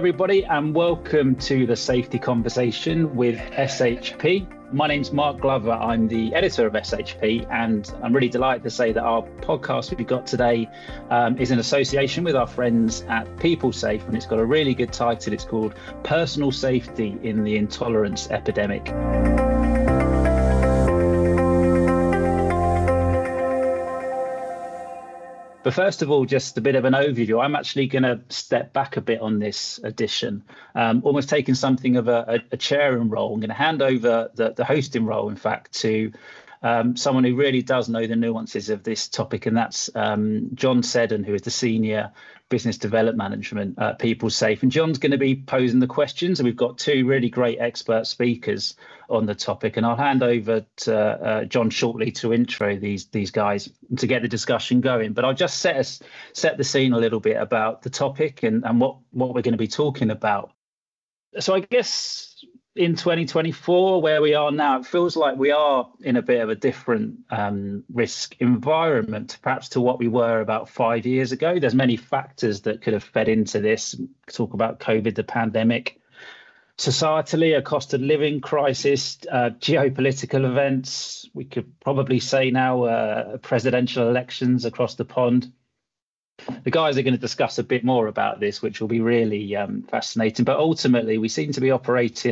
everybody, and welcome to the Safety Conversation with SHP. My name's Mark Glover. I'm the editor of SHP, and I'm really delighted to say that our podcast we've got today is in association with our friends at PeopleSafe, and it's got a really good title. It's called Personal Safety in the Intolerance Epidemic. But first of all, just a bit of an overview. I'm actually going to step back a bit on this edition, almost taking something of a chairing role. I'm going to hand over the hosting role, in fact, to someone who really does know the nuances of this topic, and that's John Seddon, who is the Senior Business Development Management at PeopleSafe. And John's going to be posing the questions, and we've got two really great expert speakers on the topic. And I'll hand over to John shortly to intro these guys to get the discussion going. But I'll just set the scene a little bit about the topic and what we're going to be talking about. So I guess in 2024, where we are now, it feels like we are in a bit of a different risk environment, perhaps to what we were about 5 years ago. There's many factors that could have fed into this. Talk about COVID, the pandemic, societally, a cost of living crisis, geopolitical events. We could probably say now presidential elections across the pond. The guys are going to discuss a bit more about this, which will be really fascinating. But ultimately, we seem to be operating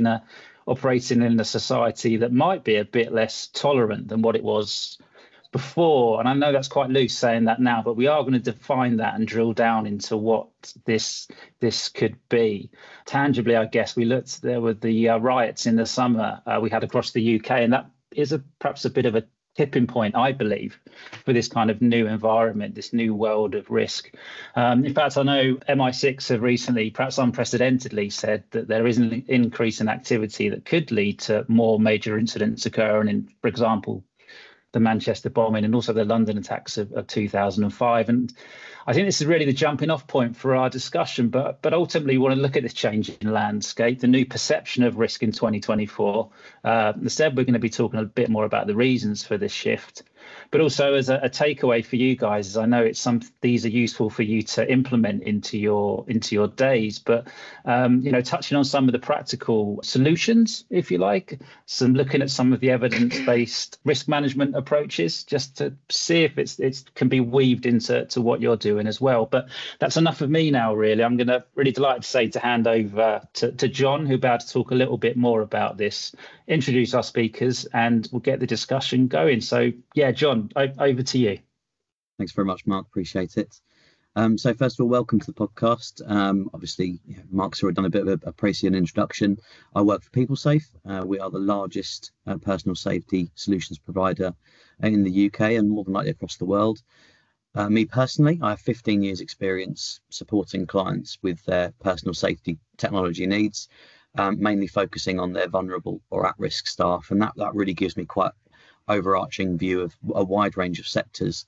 in a society that might be a bit less tolerant than what it was before. And I know that's quite loose saying that now, but we are going to define that and drill down into what this could be. Tangibly, I guess, we looked, there were the riots in the summer we had across the UK, and that is perhaps a bit of a tipping point, I believe, for this kind of new environment, this new world of risk. In fact, I know MI6 have recently, perhaps unprecedentedly, said that there is an increase in activity that could lead to more major incidents occurring in, for example, the Manchester bombing and also the London attacks of 2005. And I think this is really the jumping off point for our discussion. But ultimately, we want to look at this changing landscape, the new perception of risk in 2024. Instead, we're going to be talking a bit more about the reasons for this shift. But also as a takeaway for you guys, as I know these are useful for you to implement into your days. But touching on some of the practical solutions, if you like, looking at some of the evidence-based risk management approaches, just to see if it can be weaved into what you're doing as well. But that's enough of me now, really. I'm going to really delighted to hand over to John, who'll be able to talk a little bit more about this, introduce our speakers, and we'll get the discussion going. So yeah, John, over to you. Thanks very much, Mark. Appreciate it. So first of all, welcome to the podcast. Obviously, Mark's already done a bit of a précise introduction. I work for PeopleSafe. We are the largest personal safety solutions provider in the UK and more than likely across the world. Me personally, I have 15 years experience supporting clients with their personal safety technology needs, mainly focusing on their vulnerable or at-risk staff. And that really gives me quite overarching view of a wide range of sectors.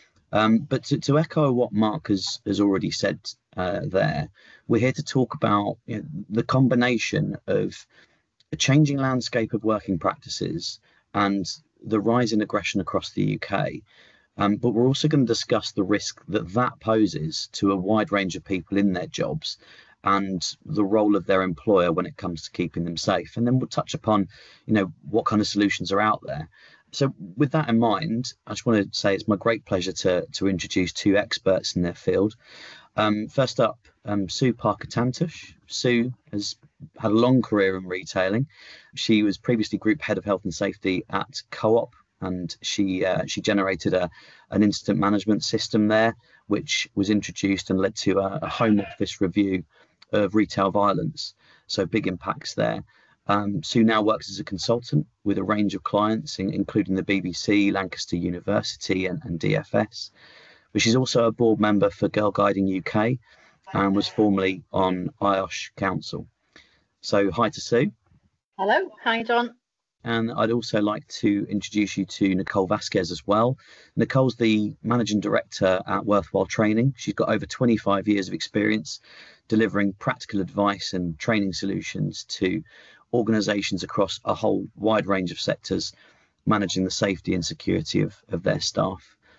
But to echo what Mark has already said there, we're here to talk about the combination of a changing landscape of working practices and the rise in aggression across the UK. But we're also going to discuss the risk that poses to a wide range of people in their jobs and the role of their employer when it comes to keeping them safe. And then we'll touch upon, what kind of solutions are out there. So with that in mind, I just want to say it's my great pleasure to introduce two experts in their field. First up, Sue Parker-Tantush. Sue has had a long career in retailing. She was previously Group Head of Health and Safety at Co-op, and she generated an incident management system there, which was introduced and led to a Home Office review of retail violence. So big impacts there. Sue now works as a consultant with a range of clients, including the BBC, Lancaster University and DFS. But she's also a board member for Girl Guiding UK and was formerly on IOSH Council. So hi to Sue. Hello. Hi, John. And I'd also like to introduce you to Nicole Vasquez as well. Nicole's the Managing Director at Worthwhile Training. She's got over 25 years of experience delivering practical advice and training solutions to organisations across a whole wide range of sectors, managing the safety and security of their staff.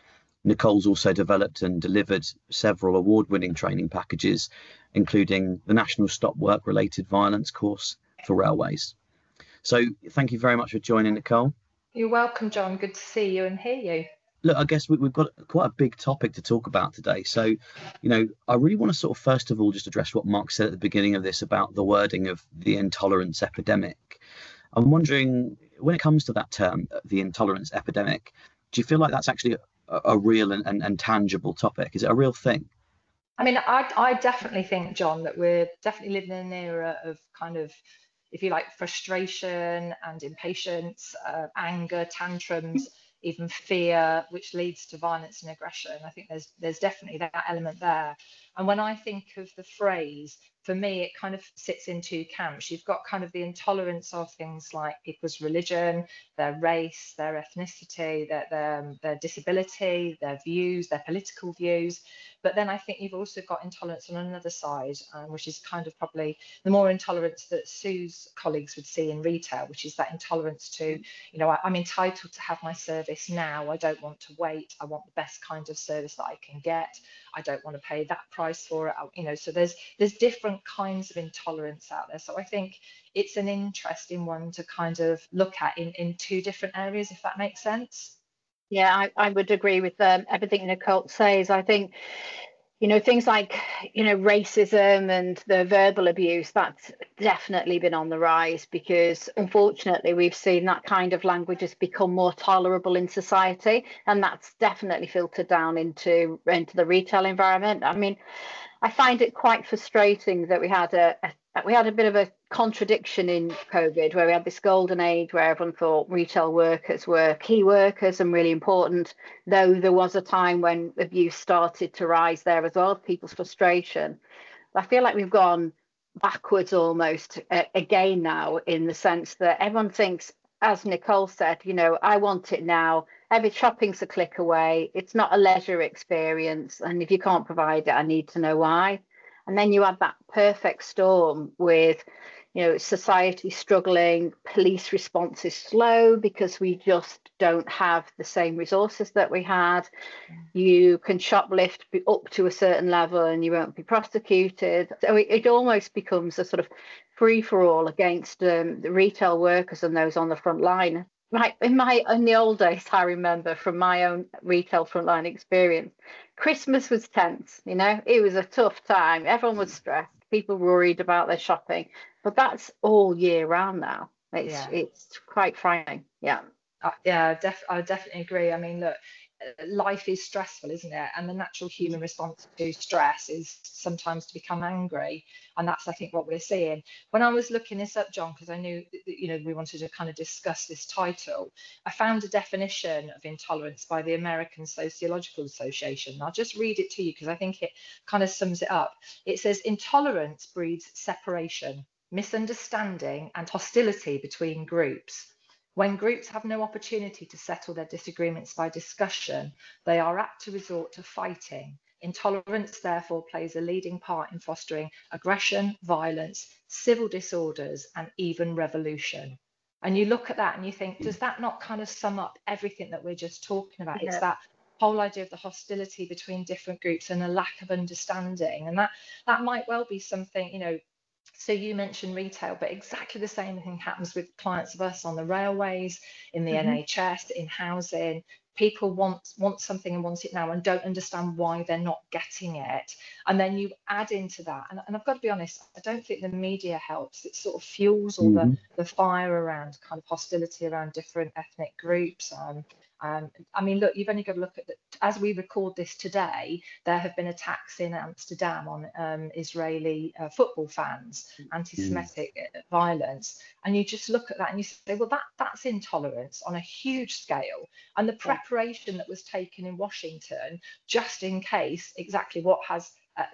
Nicole's also developed and delivered several award-winning training packages, including the National Stop Work-Related Violence course for railways. So thank you very much for joining, Nicole. You're welcome, John. Good to see you and hear you. Look, I guess we've got quite a big topic to talk about today. So, I really want to sort of first of all just address what Mark said at the beginning of this about the wording of the intolerance epidemic. I'm wondering, when it comes to that term, the intolerance epidemic, do you feel like that's actually a real and tangible topic? Is it a real thing? I mean, I definitely think, John, that we're definitely living in an era of kind of, if you like, frustration and impatience, anger, tantrums, even fear, which leads to violence and aggression. I think there's definitely that element there. And when I think of the phrase, for me, it kind of sits in two camps. You've got kind of the intolerance of things like people's religion, their race, their ethnicity, their disability, their views, their political views. But then I think you've also got intolerance on another side, which is kind of probably the more intolerance that Sue's colleagues would see in retail, which is that intolerance to, I'm entitled to have my service now. I don't want to wait. I want the best kind of service that I can get. I don't want to pay that price for it. So there's different kinds of intolerance out there. So I think it's an interesting one to kind of look at in two different areas, if that makes sense. Yeah, I would agree with everything Nicole says. I think, things like, racism and the verbal abuse, that's definitely been on the rise, because unfortunately we've seen that kind of language has become more tolerable in society, and that's definitely filtered down into the retail environment. I mean, I find it quite frustrating that we had a bit of a contradiction in COVID, where we had this golden age where everyone thought retail workers were key workers and really important, though there was a time when abuse started to rise there as well, people's frustration. I feel like we've gone backwards almost again now, in the sense that everyone thinks, as Nicole said, I want it now. Every shopping's a click away. It's not a leisure experience. And if you can't provide it, I need to know why. And then you have that perfect storm with, society struggling, police response is slow because we just don't have the same resources that we had. You can shoplift up to a certain level and you won't be prosecuted. So it almost becomes a sort of free-for-all against the retail workers and those on the front line. In the old days, I remember from my own retail frontline experience, Christmas was tense. It was a tough time. Everyone was stressed. People worried about their shopping, but that's all year round now. It's quite frightening. Yeah. I definitely agree. I mean, look, life is stressful, isn't it? And the natural human response to stress is sometimes to become angry, and that's, I think, what we're seeing. When I was looking this up, John, because I knew we wanted to kind of discuss this title, I found a definition of intolerance by the American Sociological Association. I'll just read it to you because I think it kind of sums it up. It says, intolerance breeds separation, misunderstanding and hostility between groups. When groups have no opportunity to settle their disagreements by discussion, they are apt to resort to fighting. Intolerance, therefore, plays a leading part in fostering aggression, violence, civil disorders, and even revolution. And you look at that and you think, does that not kind of sum up everything that we're just talking about? Yeah. It's that whole idea of the hostility between different groups and a lack of understanding. And that might well be something, so you mentioned retail, but exactly the same thing happens with clients of us on the railways, in the NHS, in housing. People want something and want it now and don't understand why they're not getting it. And then you add into that, and I've got to be honest, I don't think the media helps. It sort of fuels all the fire around kind of hostility around different ethnic groups. I mean, look, you've only got to look at as we record this today, there have been attacks in Amsterdam on Israeli football fans, anti-Semitic violence. And you just look at that and you say, well, that's intolerance on a huge scale. And the preparation that was taken in Washington, just in case exactly what has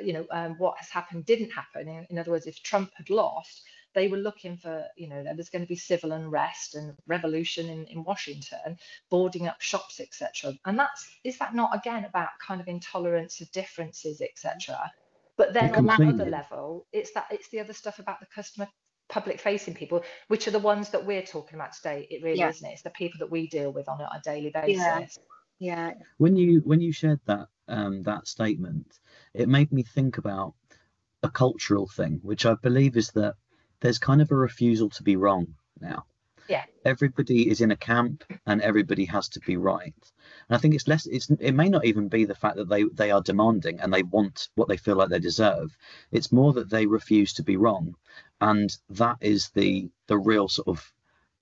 happened didn't happen. In other words, if Trump had lost, they were looking for, there was going to be civil unrest and revolution in Washington, boarding up shops, etc. And is that not, again, about kind of intolerance of differences, etc.? But then on that other level, it's the other stuff about the customer, public facing people, which are the ones that we're talking about today. It really isn't it? It's the people that we deal with on a daily basis. Yeah. When you shared that statement, it made me think about a cultural thing, which I believe is that there's kind of a refusal to be wrong now. Yeah. Everybody is in a camp and everybody has to be right. And I think it may not even be the fact that they are demanding and they want what they feel like they deserve. It's more that they refuse to be wrong. And that is the real sort of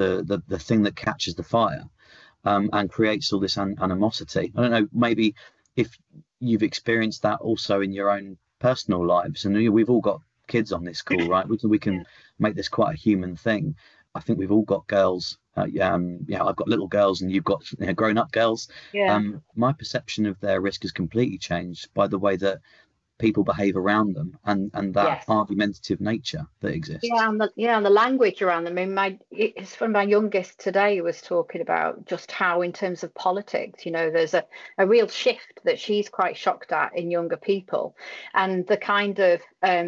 the thing that catches the fire, and creates all this animosity. I don't know, maybe if you've experienced that also in your own personal lives, and we've all got kids on this call, right? We can make this quite a human thing. I think we've all got girls. I've got little girls, and you've got grown-up girls. Yeah. My perception of their risk has completely changed by the way that people behave around them, and that Yes. argumentative nature that exists. And the language around them. I mean, it's from my youngest today was talking about just how, in terms of politics, there's a real shift that she's quite shocked at in younger people, and the kind of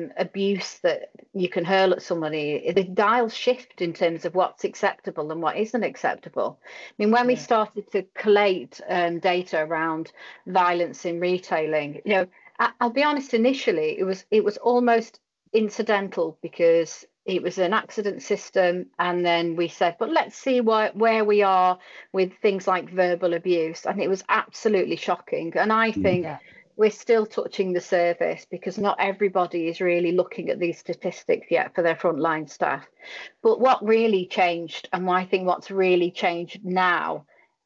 abuse that you can hurl at somebody. The dials shift in terms of what's acceptable and what isn't acceptable. I mean, when we started to collate data around violence in retailing, I'll be honest, initially it was almost incidental because it was an accident system, and then we said, but let's see where we are with things like verbal abuse, and it was absolutely shocking. And I think we're still touching the surface because not everybody is really looking at these statistics yet for their frontline staff. But what really changed, and I think what's really changed now,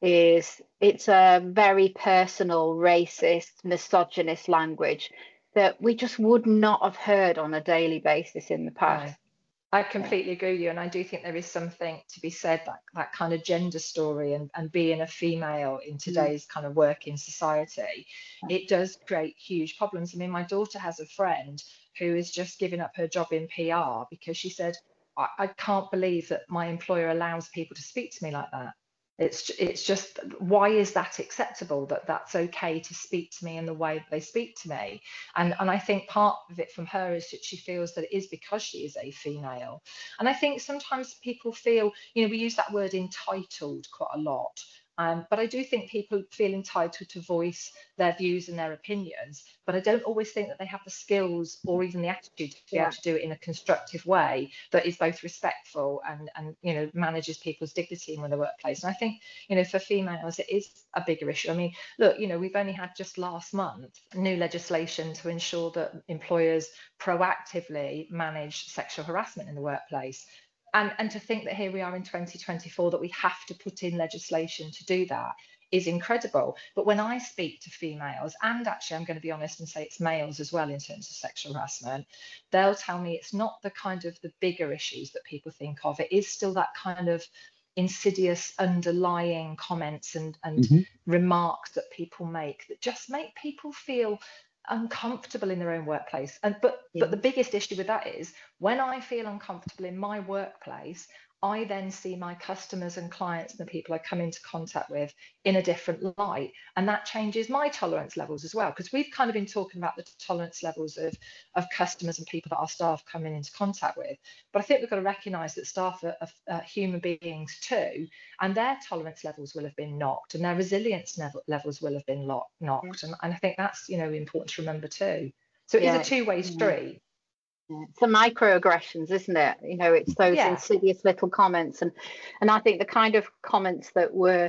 is it's a very personal, racist, misogynist language that we just would not have heard on a daily basis in the past. I completely agree with you, and I do think there is something to be said, that kind of gender story and being a female in today's kind of working society, it does create huge problems. I mean, my daughter has a friend who is just giving up her job in PR because she said, I can't believe that my employer allows people to speak to me like that. It's just, why is that acceptable, that that's okay to speak to me in the way that they speak to me? And I think part of it from her is that she feels that it is because she is a female. And I think sometimes people feel, we use that word entitled quite a lot. But I do think people feel entitled to voice their views and their opinions, but I don't always think that they have the skills or even the attitude to be able to do it in a constructive way that is both respectful and manages people's dignity in the workplace. And I think, for females, it is a bigger issue. I mean, look, we've only had just last month new legislation to ensure that employers proactively manage sexual harassment in the workplace. And to think that here we are in 2024 that we have to put in legislation to do that is incredible. But when I speak to females, and actually I'm going to be honest and say it's males as well in terms of sexual harassment, they'll tell me it's not the kind of the bigger issues that people think of. It is still that kind of insidious underlying comments and remarks that people make that just make people feel uncomfortable in their own workplace. But the biggest issue with that is when I feel uncomfortable in my workplace, I then see my customers and clients and the people I come into contact with in a different light, and that changes my tolerance levels as well, because we've kind of been talking about the tolerance levels of customers and people that our staff come into contact with, but I think we've got to recognize that staff are human beings too, and their tolerance levels will have been knocked and their resilience levels will have been knocked, and I think that's important to remember too. So it is a two-way street. It's the microaggressions, isn't it? It's those insidious little comments, and I think the kind of comments that are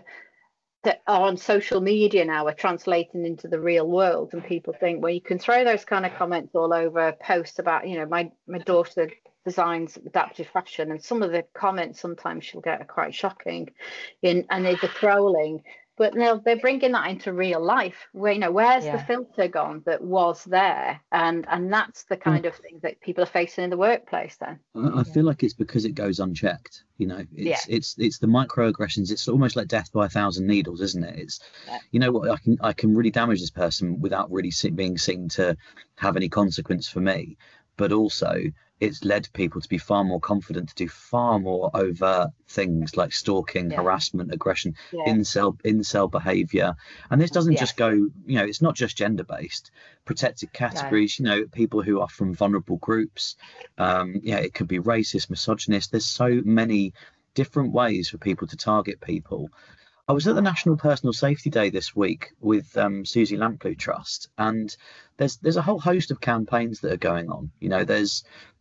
on social media now are translating into the real world, and people think, well, you can throw those kind of comments all over posts about, my daughter designs adaptive fashion, and some of the comments sometimes she'll get are quite shocking, and they're trolling. But they're bringing that into real life. Where's the filter gone that was there? And that's the kind of thing that people are facing in the workplace then. I feel like it's because it goes unchecked. It's the microaggressions. It's almost like death by a thousand needles, isn't it? It's, what, I can really damage this person without really being seen to have any consequence for me. But also, it's led people to be far more confident to do far more overt things like stalking, harassment, aggression, incel behavior. And this doesn't just go, it's not just gender based. Protected categories, people who are from vulnerable groups. It could be racist, misogynist. There's so many different ways for people to target people. I was at the National Personal Safety Day this week with Susie Lamplugh Trust, and there's a whole host of campaigns that are going on. There's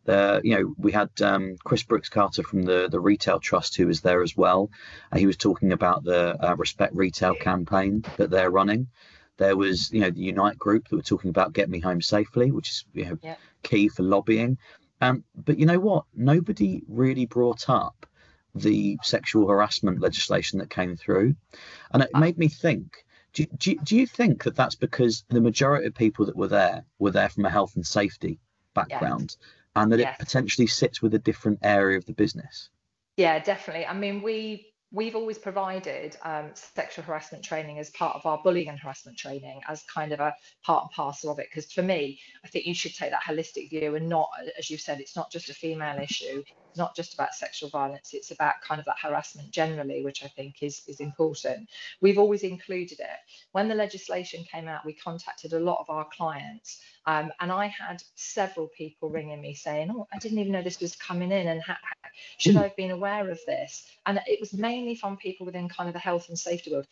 we had Chris Brooks Carter from the Retail Trust who was there as well. He was talking about the Respect Retail campaign that they're running. There was the Unite group that were talking about Get Me Home Safely, which is key for lobbying. But you know what? Nobody really brought up the sexual harassment legislation that came through, and it made me think. Do you think that that's because the majority of people that were there from a health and safety background, and that it potentially sits with a different area of the business? Yeah, definitely. I mean, we've always provided sexual harassment training as part of our bullying and harassment training, as kind of a part and parcel of it. Because for me, I think you should take that holistic view, and not, as you said, it's not just a female issue. It's not just about sexual violence. It's about kind of that harassment generally, which I think is important. We've always included it. When the legislation came out, we contacted a lot of our clients, and I had several people ringing me saying, "Oh, I didn't even know this was coming in, and should I have been aware of this?" And it was mainly from people within kind of the health and safety world.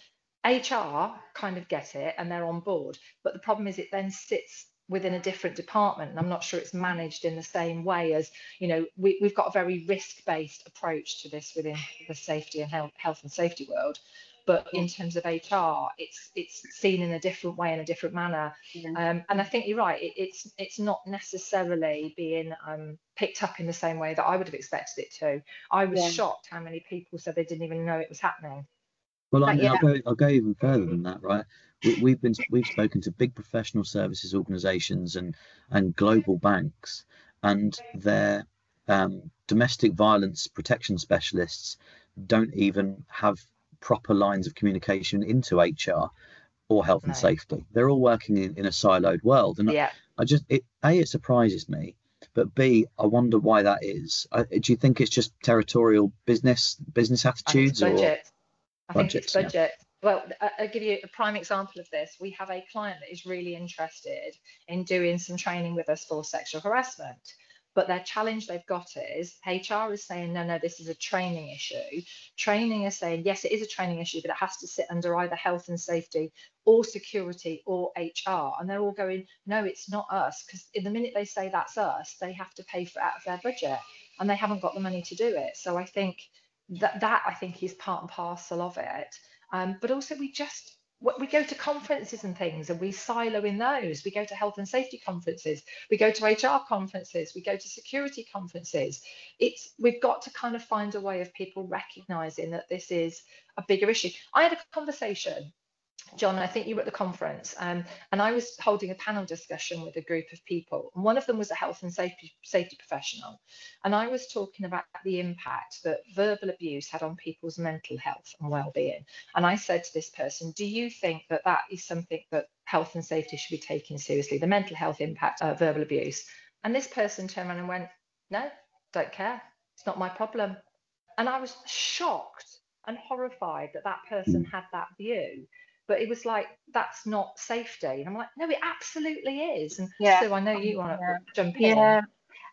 HR kind of get it and they're on board, but the problem is it then sits within a different department, and I'm not sure it's managed in the same way as, we've got a very risk-based approach to this within the safety and health and safety world. But in terms of HR, it's seen in a different way, in a different manner. And I think you're right. It's not necessarily being picked up in the same way that I would have expected it to. I was shocked how many people said they didn't even know it was happening. Well, I'll go even further than that, right? We've spoken to big professional services organisations and global banks, and their domestic violence protection specialists don't even have proper lines of communication into HR or health and safety. They're all working in a siloed world, and it surprises me, but B, I wonder why that is. Do you think it's just territorial business attitudes, I think it's budget. Well, I'll give you a prime example of this. We have a client that is really interested in doing some training with us for sexual harassment. But their challenge they've got is HR is saying, no, this is a training issue. Training is saying, yes, it is a training issue, but it has to sit under either health and safety or security or HR. And they're all going, no, it's not us. Because in the minute they say that's us, they have to pay for it out of their budget, and they haven't got the money to do it. So I think that I think is part and parcel of it. But also we go to conferences and things, and we silo in those. We go to health and safety conferences, we go to HR conferences, we go to security conferences. We've got to kind of find a way of people recognizing that this is a bigger issue. I had a conversation, John, I think you were at the conference, and I was holding a panel discussion with a group of people, and one of them was a health and safety professional, and I was talking about the impact that verbal abuse had on people's mental health and well-being. And I said to this person, do you think that is something that health and safety should be taken seriously, the mental health impact of verbal abuse? And this person turned around and went, no, don't care, it's not my problem. And I was shocked and horrified that person had that view. But it was like, that's not safety. And I'm like, no, it absolutely is. And so I know you want to jump in. Yeah,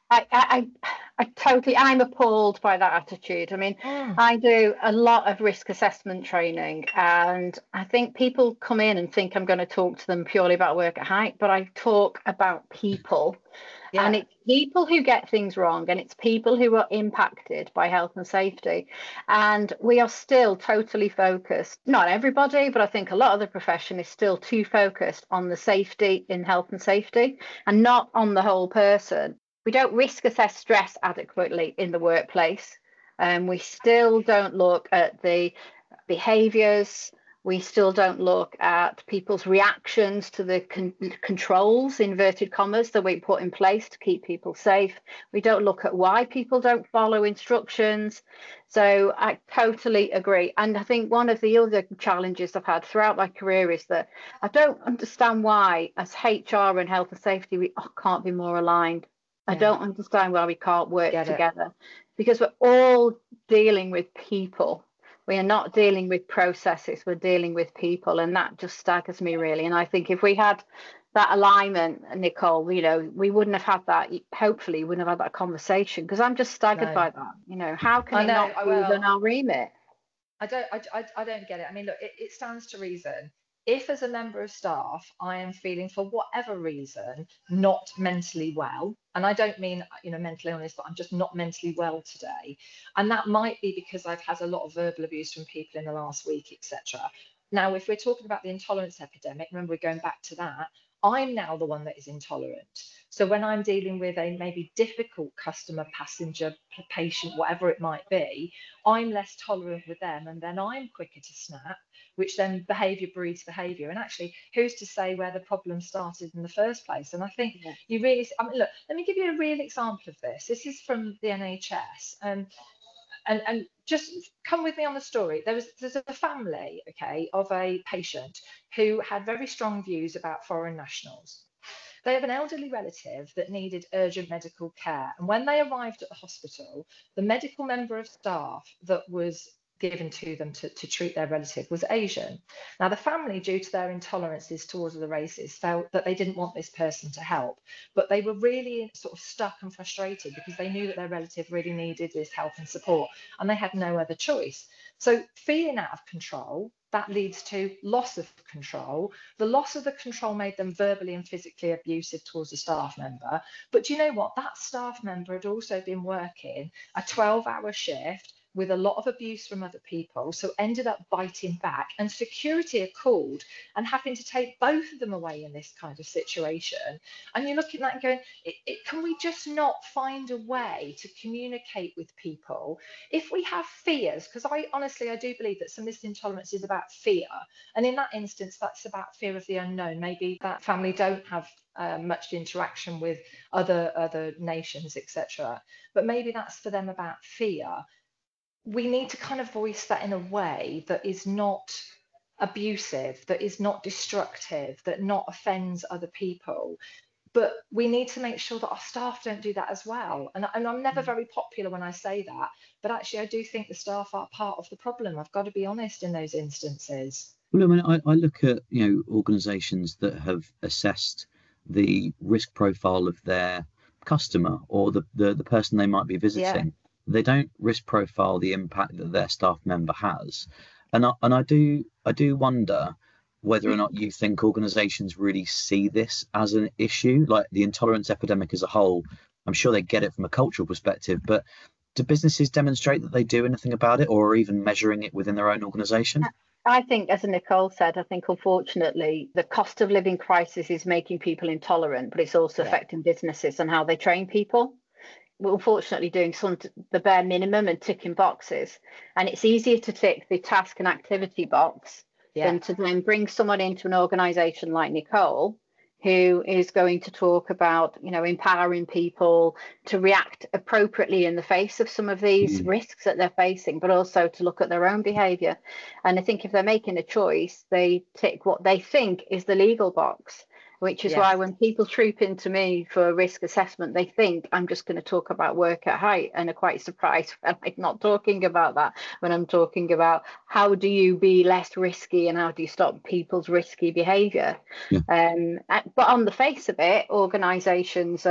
I totally, I'm appalled by that attitude. I mean, I do a lot of risk assessment training, and I think people come in and think I'm going to talk to them purely about work at height, but I talk about people. Yeah. And it's people who get things wrong, and it's people who are impacted by health and safety. And we are still totally focused, not everybody, but I think a lot of the profession is still too focused on the safety in health and safety and not on the whole person. We don't risk assess stress adequately in the workplace. We still don't look at the behaviours. We still don't look at people's reactions to the controls, inverted commas, that we put in place to keep people safe. We don't look at why people don't follow instructions. So I totally agree. And I think one of the other challenges I've had throughout my career is that I don't understand why, as HR and health and safety, we can't be more aligned. I don't understand why we can't work together, because we're all dealing with people. We are not dealing with processes, we're dealing with people, and that just staggers me really. And I think if we had that alignment, Nicole, we wouldn't have had that, hopefully we wouldn't have had that conversation, because I'm just staggered by that. How can it not be within our remit? I don't get it. I mean, look, it stands to reason. If as a member of staff, I am feeling for whatever reason not mentally well, and I don't mean, mental illness, but I'm just not mentally well today, and that might be because I've had a lot of verbal abuse from people in the last week, etc. Now, if we're talking about the intolerance epidemic, remember we're going back to that, I'm now the one that is intolerant. So when I'm dealing with a maybe difficult customer, passenger, patient, whatever it might be, I'm less tolerant with them, and then I'm quicker to snap, which then behaviour breeds behaviour. And actually, who's to say where the problem started in the first place? And I think you really, look, let me give you a real example of this. This is from the NHS. And just come with me on the story. There's a family, okay, of a patient who had very strong views about foreign nationals. They have an elderly relative that needed urgent medical care. And when they arrived at the hospital, the medical member of staff that was given to them to treat their relative was Asian. Now, the family, due to their intolerances towards the races, felt that they didn't want this person to help, but they were really sort of stuck and frustrated because they knew that their relative really needed this help and support, and they had no other choice. So feeling out of control, that leads to loss of control. The loss of the control made them verbally and physically abusive towards the staff member. But do you know what? That staff member had also been working a 12-hour shift with a lot of abuse from other people, so ended up biting back, and security are called and having to take both of them away in this kind of situation. And you're looking at that and going, can we just not find a way to communicate with people? If we have fears, because I do believe that some of this intolerance is about fear, and in that instance that's about fear of the unknown. Maybe that family don't have much interaction with other nations, etc., but maybe that's for them about fear. We need to kind of voice that in a way that is not abusive, that is not destructive, that not offends other people. But we need to make sure that our staff don't do that as well. And I'm never very popular when I say that, but actually I do think the staff are part of the problem. I've got to be honest in those instances. Well, I mean, I look at organisations that have assessed the risk profile of their customer or the person they might be visiting. Yeah. They don't risk profile the impact that their staff member has, and I do wonder whether or not you think organisations really see this as an issue, like the intolerance epidemic as a whole. I'm sure they get it from a cultural perspective, but do businesses demonstrate that they do anything about it, or are even measuring it within their own organisation? I think, as Nicole said, I think unfortunately the cost of living crisis is making people intolerant, but it's also affecting businesses and how they train people. We're unfortunately doing the bare minimum and ticking boxes, and it's easier to tick the task and activity box than to then bring someone into an organisation like Nicole, who is going to talk about, empowering people to react appropriately in the face of some of these risks that they're facing, but also to look at their own behaviour. And I think if they're making a choice, they tick what they think is the legal box, which is why when people troop into me for a risk assessment, they think I'm just going to talk about work at height, and are quite surprised when I'm not talking about that, when I'm talking about how do you be less risky and how do you stop people's risky behaviour. But on the face of it, organisations,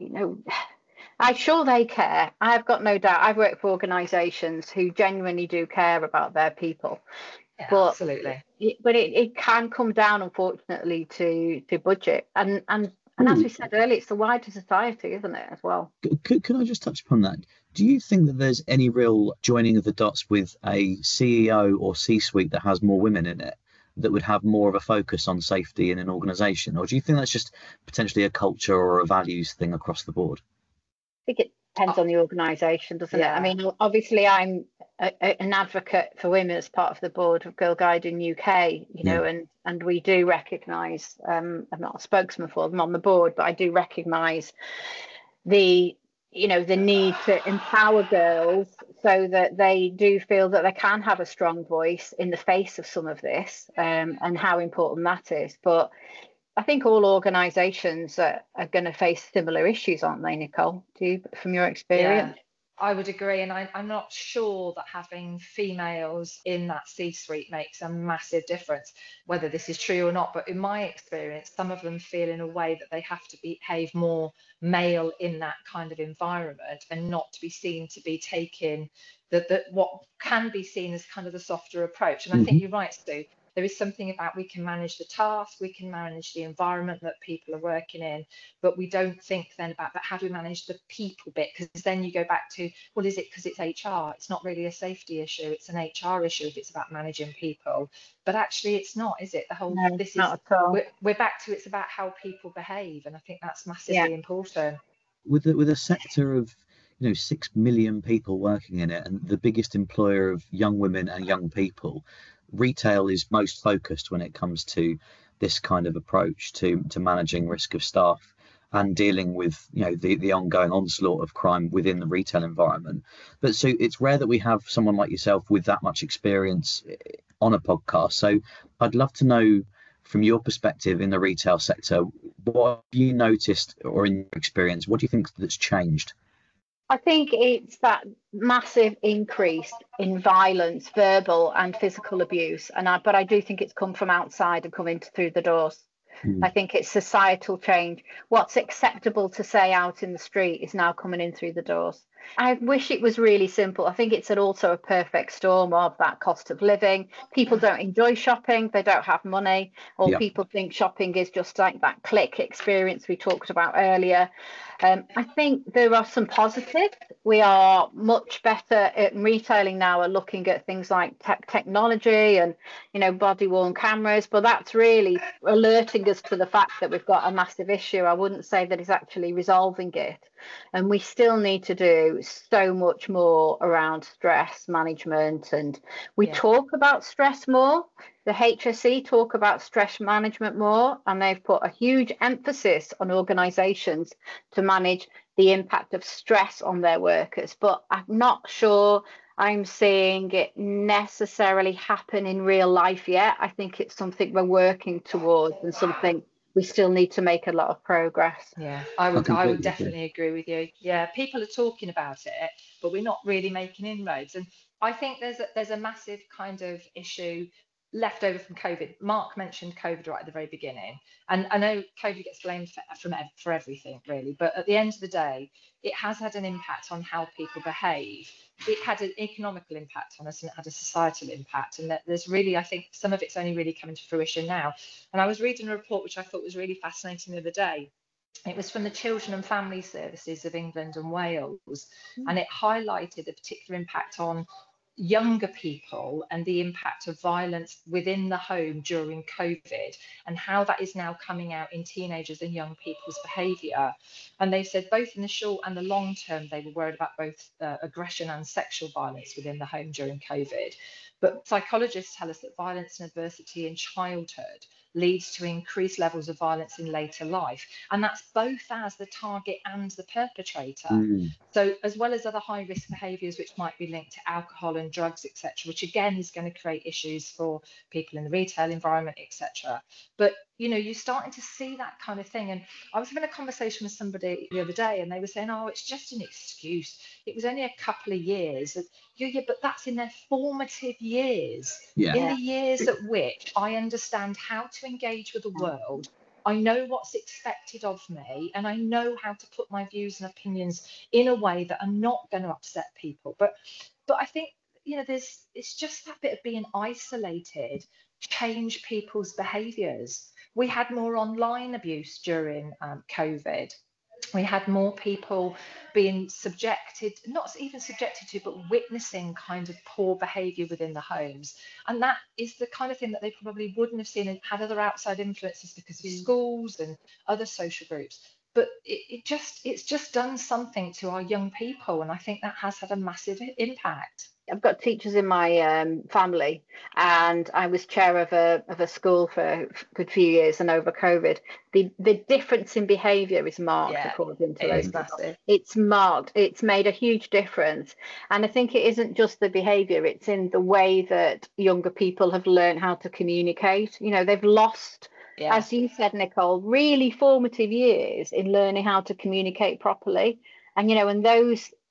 I'm sure they care. I've got no doubt. I've worked for organisations who genuinely do care about their people. Yeah, but absolutely. But it can come down, unfortunately, to budget. And as we said earlier, it's the wider society, isn't it, as well? Could I just touch upon that? Do you think that there's any real joining of the dots with a CEO or C-suite that has more women in it, that would have more of a focus on safety in an organisation? Or do you think that's just potentially a culture or a values thing across the board? I think it depends on the organisation, doesn't it? I mean, obviously I'm an advocate for women as part of the board of Girl Guiding UK, and we do recognise, I'm not a spokesman for them on the board, but I do recognise the need to empower girls so that they do feel that they can have a strong voice in the face of some of this, and how important that is. But I think all organisations are going to face similar issues, aren't they, Nicole? Do you, from your experience? I would agree, and I'm not sure that having females in that C-suite makes a massive difference, whether this is true or not. But in my experience, some of them feel in a way that they have to behave more male in that kind of environment, and not to be seen to be taking the what can be seen as kind of the softer approach. And I think you're right, Stu. There is something about we can manage the task, we can manage the environment that people are working in, but we don't think then about how do we manage the people bit, because then you go back to, well, is it because it's HR? It's not really a safety issue, it's an HR issue if it's about managing people. But actually it's not, is it? The whole, No, this not is, at all. we're back to, it's about how people behave, and I think that's massively important. With a sector of 6 million people working in it, and the biggest employer of young women and young people, retail is most focused when it comes to this kind of approach to managing risk of staff and dealing with the ongoing onslaught of crime within the retail environment. But so it's rare that we have someone like yourself with that much experience on a podcast. So I'd love to know, from your perspective in the retail sector, what have you noticed, or in your experience, what do you think that's changed? I think it's that massive increase in violence, verbal and physical abuse. But I do think it's come from outside and come in through the doors. I think it's societal change. What's acceptable to say out in the street is now coming in through the doors. I wish it was really simple. I think it's also a perfect storm of that cost of living. People don't enjoy shopping, they don't have money, or people think shopping is just like that click experience we talked about earlier. I think there are some positives. We are much better at retailing now, are looking at things like technology and body worn cameras, but that's really alerting us to the fact that we've got a massive issue. I wouldn't say that it's actually resolving it, and we still need to do so much more around stress management, and we talk about stress more. The HSE talk about stress management more, and they've put a huge emphasis on organisations to manage the impact of stress on their workers. But I'm not sure I'm seeing it necessarily happen in real life yet. I think it's something we're working towards and something we still need to make a lot of progress. Yeah, I would definitely agree with you. Yeah, people are talking about it, but we're not really making inroads. And I think there's a massive kind of issue left over from COVID. Mark mentioned COVID right at the very beginning, and I know COVID gets blamed for everything really, but at the end of the day, it has had an impact on how people behave. It had an economical impact on us, and it had a societal impact, and that there's really, I think some of it's only really coming to fruition now. And I was reading a report which I thought was really fascinating the other day. It was from the Children and Family Services of England and Wales, and it highlighted the particular impact on younger people and the impact of violence within the home during COVID, and how that is now coming out in teenagers and young people's behaviour. And they said both in the short and the long term, they were worried about both aggression and sexual violence within the home during COVID. But psychologists tell us that violence and adversity in childhood leads to increased levels of violence in later life, and that's both as the target and the perpetrator. So as well as other high risk behaviours which might be linked to alcohol and drugs, etc., which again is going to create issues for people in the retail environment, etc. But you're starting to see that kind of thing. And I was having a conversation with somebody the other day, and they were saying, oh, it's just an excuse, it was only a couple of years. Yeah, but that's in their formative years, in the years at which I understand how to engage with the world, I know what's expected of me, and I know how to put my views and opinions in a way that are not going to upset people. But I think it's just that bit of being isolated change people's behaviours. We had more online abuse during COVID. We had more people being subjected, not even subjected to, but witnessing kind of poor behaviour within the homes. And that is the kind of thing that they probably wouldn't have seen and had other outside influences because of schools and other social groups. But it's just done something to our young people. And I think that has had a massive impact. I've got teachers in my family, and I was chair of a school for a good few years, and over COVID, the difference in behaviour is marked according to those. It's marked. It's made a huge difference, and I think it isn't just the behaviour; it's in the way that younger people have learned how to communicate. They've lost, as you said, Nicole, really formative years in learning how to communicate properly, and and those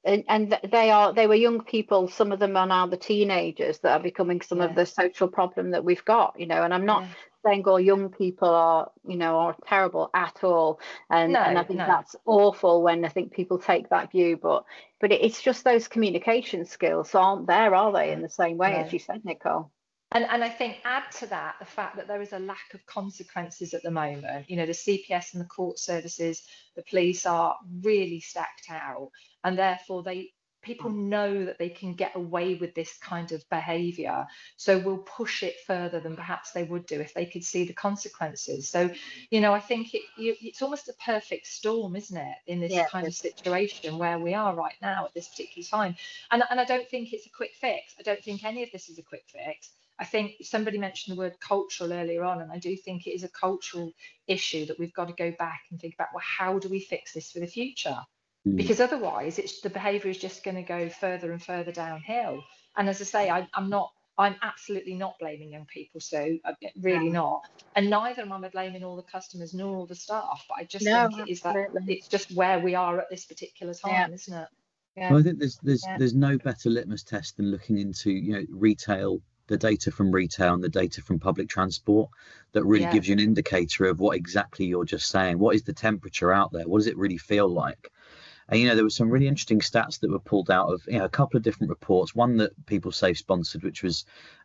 and they were young people. Some of them are now the teenagers that are becoming some of the social problem that we've got, you know. And I'm not saying all young people are, you know, are terrible at all, and I think that's awful when I think people take that view, but it's just those communication skills aren't there, are they, in the same way as you said, Nicole? And I think add to that the fact that there is a lack of consequences at the moment. You know, the CPS and the court services, the police are really stacked out, and therefore people know that they can get away with this kind of behaviour, so will push it further than perhaps they would do if they could see the consequences. So, you know, I think it's almost a perfect storm, isn't it, in this kind of situation where we are right now at this particular time. And I don't think it's a quick fix. I don't think any of this is a quick fix. I think somebody mentioned the word cultural earlier on, and I do think it is a cultural issue that we've got to go back and think about, well, how do we fix this for the future? Because otherwise the behaviour is just going to go further and further downhill. And as I say, I'm absolutely not blaming young people, so really not. And neither am I blaming all the customers nor all the staff, but I just think it is that it's just where we are at this particular time, isn't it? Well, I think there's no better litmus test than looking into, you know, retail, the data from retail and the data from public transport that really gives you an indicator of what exactly you're just saying. What is the temperature out there? What does it really feel like? And, you know, there were some really interesting stats that were pulled out of, you know, a couple of different reports. One that People Safe sponsored, which was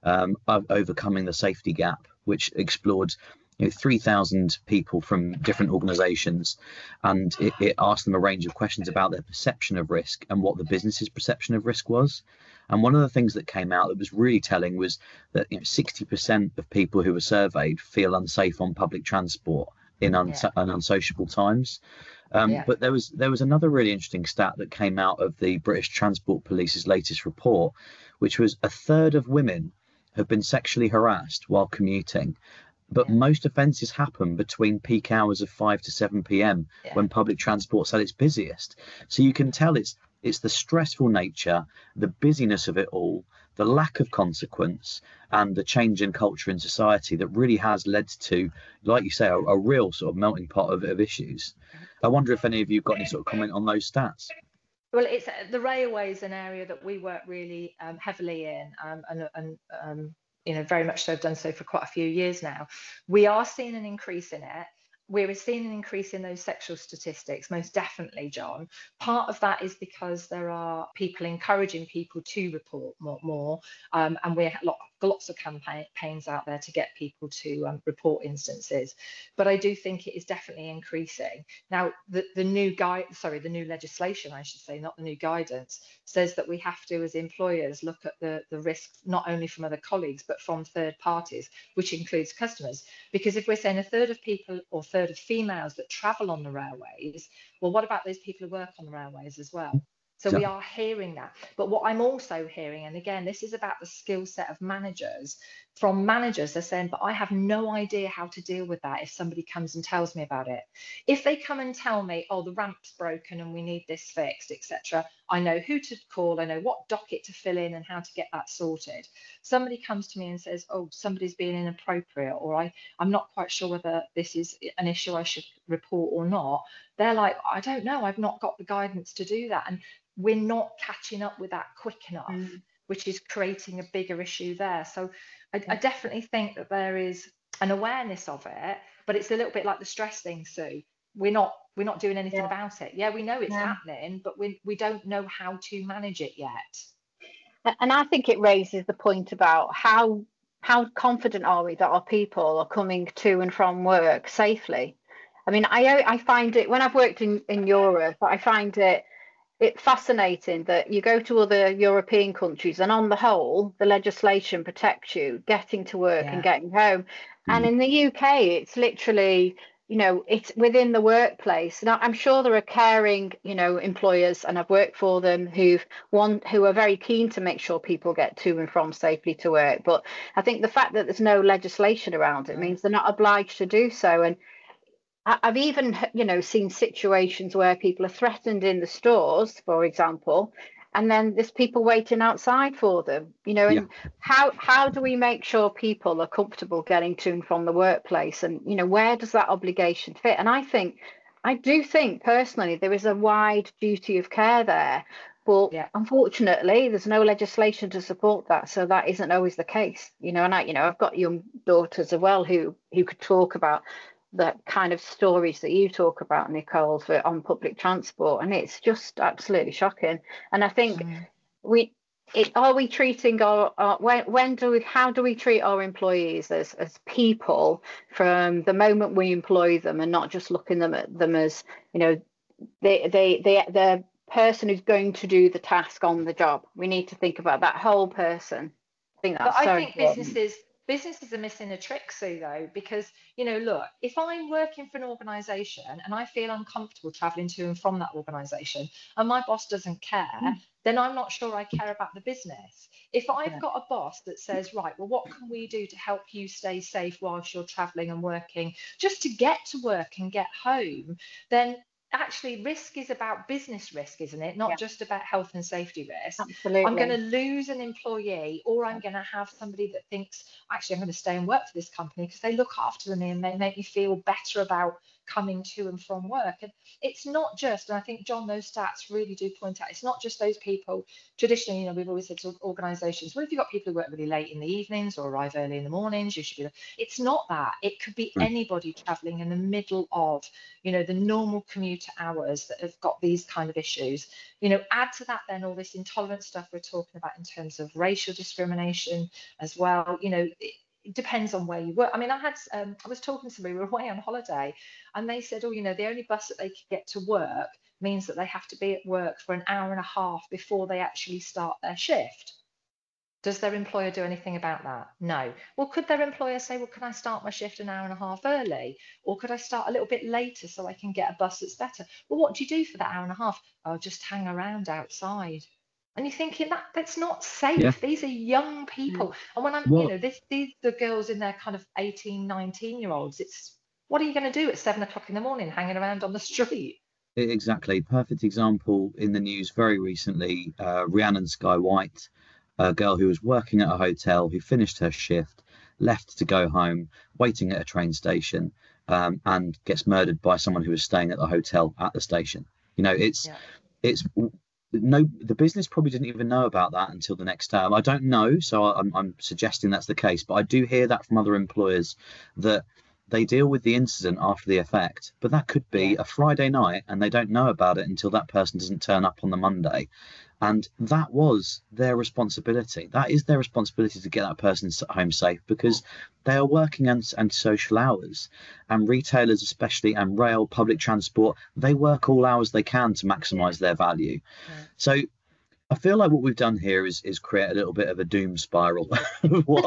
Overcoming the Safety Gap, which explored, you know, 3,000 people from different organisations, and it asked them a range of questions about their perception of risk and what the business's perception of risk was. And one of the things that came out that was really telling was that, you know, 60% of people who were surveyed feel unsafe on public transport in unsociable times. But there was another really interesting stat that came out of the British Transport Police's latest report, which was a third of women have been sexually harassed while commuting. But most offences happen between peak hours of 5 to 7 p.m. when public transport's at its busiest. So you can tell it's the stressful nature, the busyness of it all, the lack of consequence, and the change in culture in society that really has led to, like you say, a real sort of melting pot of issues. I wonder if any of you have got any sort of comment on those stats. Well, it's the railway is an area that we work really heavily in, and you know, very much so, have done so for quite a few years now. We are seeing an increase in it. We're seeing an increase in those sexual statistics, most definitely, John. Part of that is because there are people encouraging people to report more, and we have lots of campaigns out there to get people to report instances. But I do think it is definitely increasing. Now, the new legislation, I should say, not the new guidance, says that we have to, as employers, look at the risks not only from other colleagues but from third parties, which includes customers. Because if we're saying a third of people or third of females that travel on the railways, well, what about those people who work on the railways as well? So we are hearing that. But what I'm also hearing, and again, this is about the skill set of managers, from managers, they're saying, but I have no idea how to deal with that if somebody comes and tells me about it. If they come and tell me, oh, the ramp's broken and we need this fixed, etc., I know who to call, I know what docket to fill in and how to get that sorted. Somebody comes to me and says, oh, somebody's being inappropriate, or I'm not quite sure whether this is an issue I should report or not. They're like, I don't know, I've not got the guidance to do that. And we're not catching up with that quick enough, which is creating a bigger issue there. So I definitely think that there is an awareness of it, but it's a little bit like the stress thing, Sue. We're not doing anything about it. Yeah, we know it's happening, but we don't know how to manage it yet. And I think it raises the point about how confident are we that our people are coming to and from work safely. I mean, I find it, when I've worked in Europe, I find it's fascinating that you go to other European countries and on the whole, the legislation protects you getting to work and getting home. And in the UK, it's literally, you know, it's within the workplace. Now, I'm sure there are caring, you know, employers, and I've worked for them who are very keen to make sure people get to and from safely to work. But I think the fact that there's no legislation around it means they're not obliged to do so. And I've even, you know, seen situations where people are threatened in the stores, for example, and then there's people waiting outside for them, you know. And how do we make sure people are comfortable getting to and from the workplace? And, you know, where does that obligation fit? And I do think personally there is a wide duty of care there, But unfortunately, there's no legislation to support that, so that isn't always the case. And I've got young daughters as well who could talk about the kind of stories that you talk about, Nicole, on public transport, and it's just absolutely shocking. And I think are we treating how do we treat our employees as people from the moment we employ them, and not just looking at them as the person who's going to do the task on the job? We need to think about that whole person. I think that's so important. Businesses are missing a trick, Sue, though, because, look, if I'm working for an organisation and I feel uncomfortable travelling to and from that organisation and my boss doesn't care, then I'm not sure I care about the business. If I've got a boss that says, right, well, what can we do to help you stay safe whilst you're travelling and working just to get to work and get home, then actually risk is about business risk, isn't it? Not just about health and safety risk. Absolutely. I'm going to lose an employee, or I'm going to have somebody that thinks, actually, I'm going to stay and work for this company because they look after me and they make me feel better about coming to and from work. And it's not just, and I think, John, those stats really do point out, it's not just those people. Traditionally, we've always said to organisations, well, if you've got people who work really late in the evenings or arrive early in the mornings, you should be there. It's not that. It could be anybody travelling in the middle of, the normal commuter hours that have got these kind of issues. Add to that then all this intolerant stuff we're talking about in terms of racial discrimination as well. It depends on where you work. I mean, I was talking to somebody, we were away on holiday, and they said, the only bus that they could get to work means that they have to be at work for an hour and a half before they actually start their shift. Does their employer do anything about that? No. Well, could their employer say, well, can I start my shift an hour and a half early? Or could I start a little bit later so I can get a bus that's better? Well, what do you do for that hour and a half? Oh, just hang around outside. And you're thinking that's not safe. Yeah. These are young people. And when these are girls in their kind of 18, 19-year-olds, it's, what are you going to do at 7 o'clock in the morning hanging around on the street? Exactly. Perfect example in the news very recently, Rhiannon Sky White, a girl who was working at a hotel, who finished her shift, left to go home, waiting at a train station, and gets murdered by someone who was staying at the hotel at the station. The business probably didn't even know about that until the next day. I don't know, so I'm suggesting that's the case, but I do hear that from other employers, that they deal with the incident after the effect, but that could be a Friday night and they don't know about it until that person doesn't turn up on the Monday. And that was their responsibility. That is their responsibility to get that person home safe, because they are working and social hours, and retailers especially, and rail, public transport, they work all hours they can to maximise their value. So I feel like what we've done here is create a little bit of a doom spiral of what's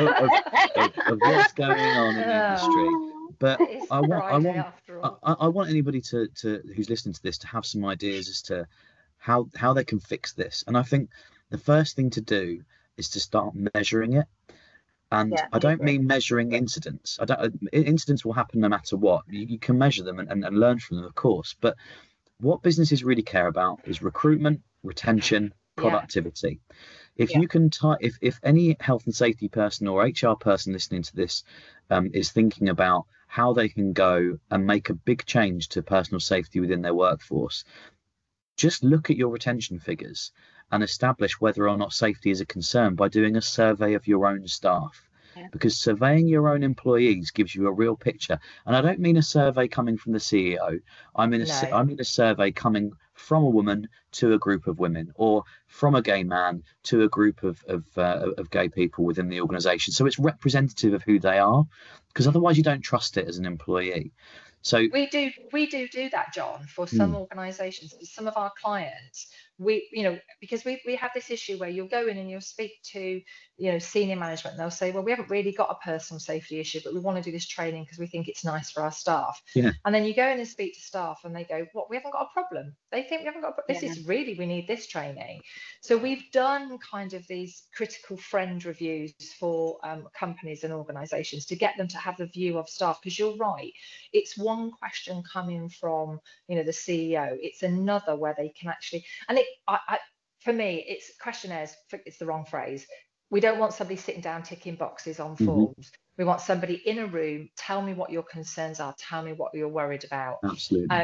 going on in the industry. But I want anybody to who's listening to this to have some ideas as to how they can fix this. And I think the first thing to do is to start measuring it. And I don't mean measuring incidents. Incidents will happen no matter what. You can measure them and learn from them, of course. But what businesses really care about is recruitment, retention, productivity. If you can if any health and safety person or HR person listening to this is thinking about how they can go and make a big change to personal safety within their workforce, just look at your retention figures and establish whether or not safety is a concern by doing a survey of your own staff. Because surveying your own employees gives you a real picture. And I don't mean a survey coming from the CEO. I mean a survey coming from a woman to a group of women, or from a gay man to a group of gay people within the organisation. So it's representative of who they are, because otherwise you don't trust it as an employee. So we do that, John, for some organisations, for some of our clients. Because we have this issue where you'll go in and you'll speak to senior management, and they'll say, well, we haven't really got a personal safety issue, but we want to do this training because we think it's nice for our staff. And then you go in and speak to staff and they go, what, we haven't got a problem. They think we haven't got a problem. This is really, we need this training. So we've done kind of these critical friend reviews for companies and organisations to get them to have the view of staff, because you're right, it's one question coming from the CEO, it's another where they can actually, and for me, it's questionnaires, it's the wrong phrase. We don't want somebody sitting down ticking boxes on forms. We want somebody in a room, tell me what your concerns are, tell me what you're worried about. Absolutely.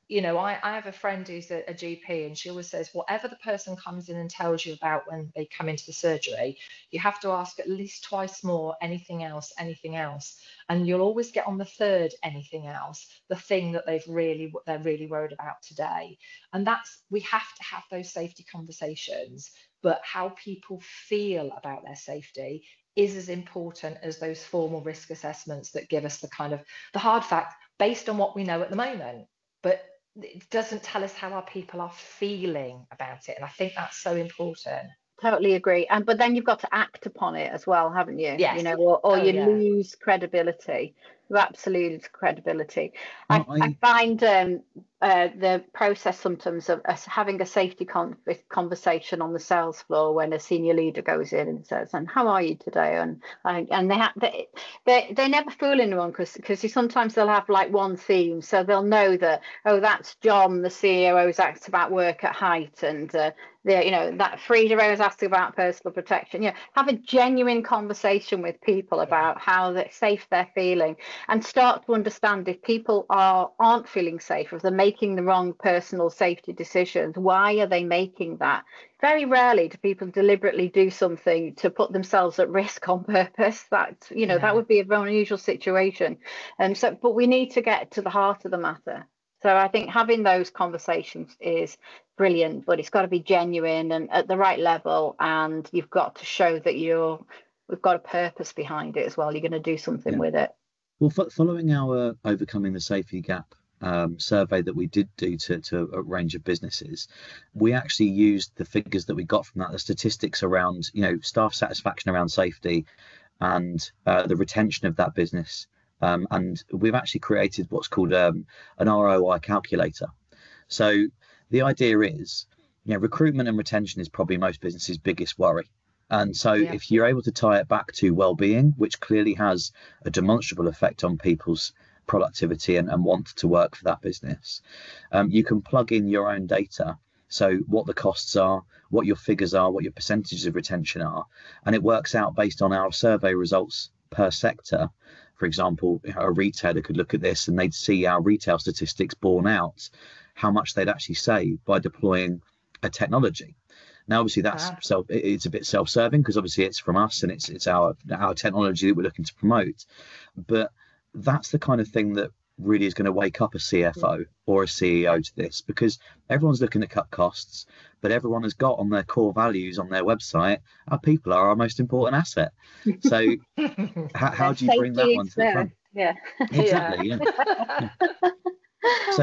I have a friend who's a GP, and she always says, whatever the person comes in and tells you about when they come into the surgery, you have to ask at least twice more, anything else, and you'll always get on the third anything else, the thing that they're really worried about today. And we have to have those safety conversations, but how people feel about their safety is as important as those formal risk assessments that give us the hard fact based on what we know at the moment. But it doesn't tell us how our people are feeling about it. And I think that's so important. Totally agree. But then you've got to act upon it as well, haven't you? Yes. Or you lose credibility. You absolutely lose credibility. I find the process sometimes of us having a safety conversation on the sales floor when a senior leader goes in and says, "And how are you today?" And they never fool anyone, because sometimes they'll have like one theme, so they'll know that, oh, that's John, the CEO, who's asked about work at height, and that Frida was asked about personal protection. Have a genuine conversation with people about how safe they're feeling, and start to understand if people aren't feeling safe, if they're making the wrong personal safety decisions, why are they making that? Very rarely do people deliberately do something to put themselves at risk on purpose. That would be a very unusual situation. But we need to get to the heart of the matter. So I think having those conversations is brilliant, but it's got to be genuine and at the right level, and you've got to show that we've got a purpose behind it as well. You're going to do something with it. Well, following our Overcoming the Safety Gap survey that we did do to a range of businesses, we actually used the figures that we got from that, the statistics around staff satisfaction around safety and the retention of that business. And we've actually created what's called an ROI calculator. So the idea is, recruitment and retention is probably most businesses' biggest worry. And so if you're able to tie it back to well-being, which clearly has a demonstrable effect on people's productivity and want to work for that business, you can plug in your own data. So what the costs are, what your figures are, what your percentages of retention are, and it works out based on our survey results per sector. For example, a retailer could look at this and they'd see our retail statistics borne out, how much they'd actually save by deploying a technology. Now, obviously, it's a bit self-serving, because obviously it's from us and it's our technology that we're looking to promote. But that's the kind of thing that really is going to wake up a CFO or a CEO to this, because everyone's looking to cut costs, but everyone has got on their core values on their website, our people are our most important asset. So how do you bring that one to the front? Yeah, exactly. Yeah. So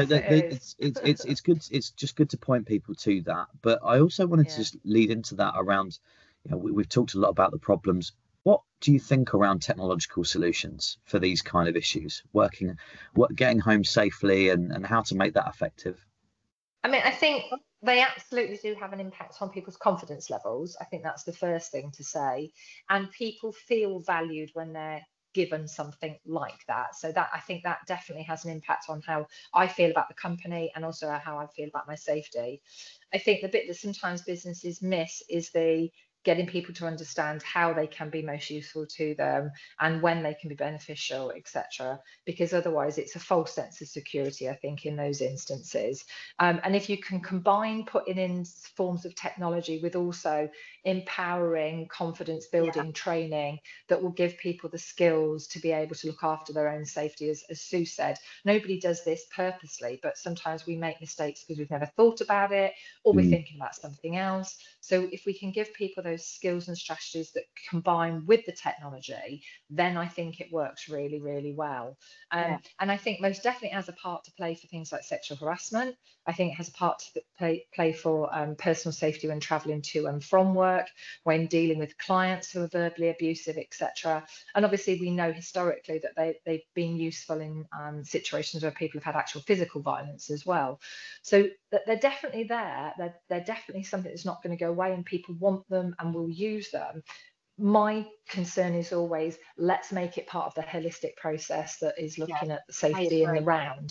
it's good. It's just good to point people to that. But I also wanted to just lead into that around, we've talked a lot about the problems. What do you think around technological solutions for these kind of issues, getting home safely and how to make that effective? I mean, I think they absolutely do have an impact on people's confidence levels. I think that's the first thing to say. And people feel valued when they're given something like that. So that, I think that definitely has an impact on how I feel about the company and also how I feel about my safety. I think the bit that sometimes businesses miss is the getting people to understand how they can be most useful to them and when they can be beneficial, etc. Because otherwise it's a false sense of security, I think, in those instances. And if you can combine putting in forms of technology with also empowering, confidence building training that will give people the skills to be able to look after their own safety, as Sue said, nobody does this purposely, but sometimes we make mistakes because we've never thought about it, or we're thinking about something else. So if we can give people those skills and strategies that combine with the technology, then I think it works really, really well. And I think most definitely has a part to play for things like sexual harassment. I think it has a part to play for personal safety when traveling to and from work, when dealing with clients who are verbally abusive, etc. And obviously we know historically that they've been useful in situations where people have had actual physical violence as well. So they're definitely there. They're definitely something that's not going to go away, and people want them and will use them. My concern is always, let's make it part of the holistic process that is looking at the safety in the round.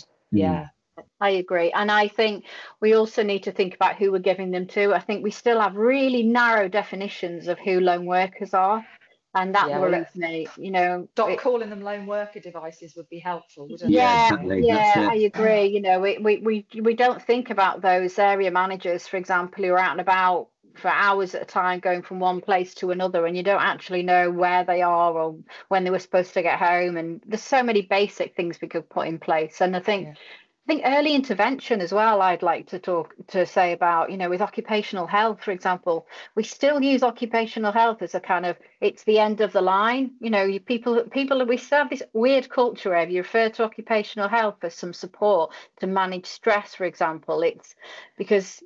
I agree. And I think we also need to think about who we're giving them to. I think we still have really narrow definitions of who lone workers are. And that worries me, Stop calling them lone worker devices would be helpful, wouldn't it? Yeah, exactly. I agree. We don't think about those area managers, for example, who are out and about for hours at a time going from one place to another, and you don't actually know where they are or when they were supposed to get home. And there's so many basic things we could put in place. And I think early intervention as well, I'd like to say about, with occupational health, for example, we still use occupational health as a kind of, it's the end of the line. People, we still have this weird culture where you refer to occupational health as some support to manage stress, for example. It's because,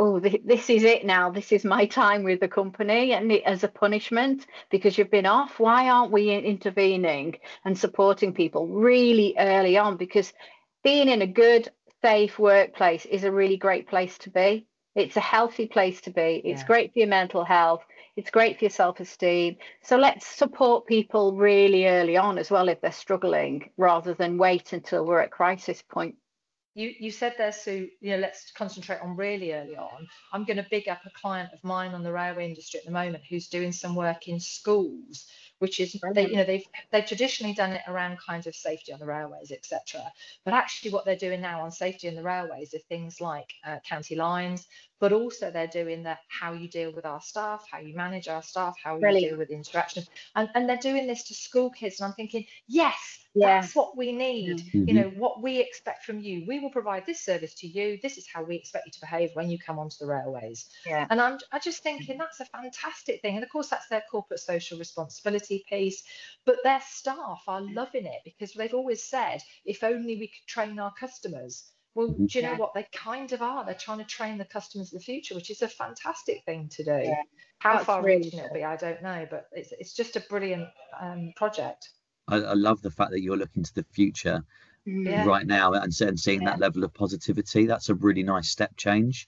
this is it now. This is my time with the company, and as a punishment because you've been off. Why aren't we intervening and supporting people really early on? Because being in a good, safe workplace is a really great place to be. It's a healthy place to be. It's great for your mental health. It's great for your self-esteem. So let's support people really early on as well if they're struggling, rather than wait until we're at crisis point. You said there, Sue, let's concentrate on really early on. I'm going to big up a client of mine on the railway industry at the moment who's doing some work in schools, which is they've traditionally done it around kinds of safety on the railways, etc. But actually what they're doing now on safety in the railways are things like county lines, but also they're doing how you deal with our staff, how you manage our staff, how you deal with interaction. And they're doing this to school kids. And I'm thinking, yes, that's what we need. What we expect from you. We will provide this service to you. This is how we expect you to behave when you come onto the railways. And I'm just thinking that's a fantastic thing. And of course, that's their corporate social responsibility piece. But their staff are loving it because they've always said, if only we could train our customers. Well, do you know what? They kind of are. They're trying to train the customers of the future, which is a fantastic thing to do. How far reaching it'll be, I don't know. But it's just a brilliant project. I love the fact that you're looking to the future right now and seeing that level of positivity. That's a really nice step change.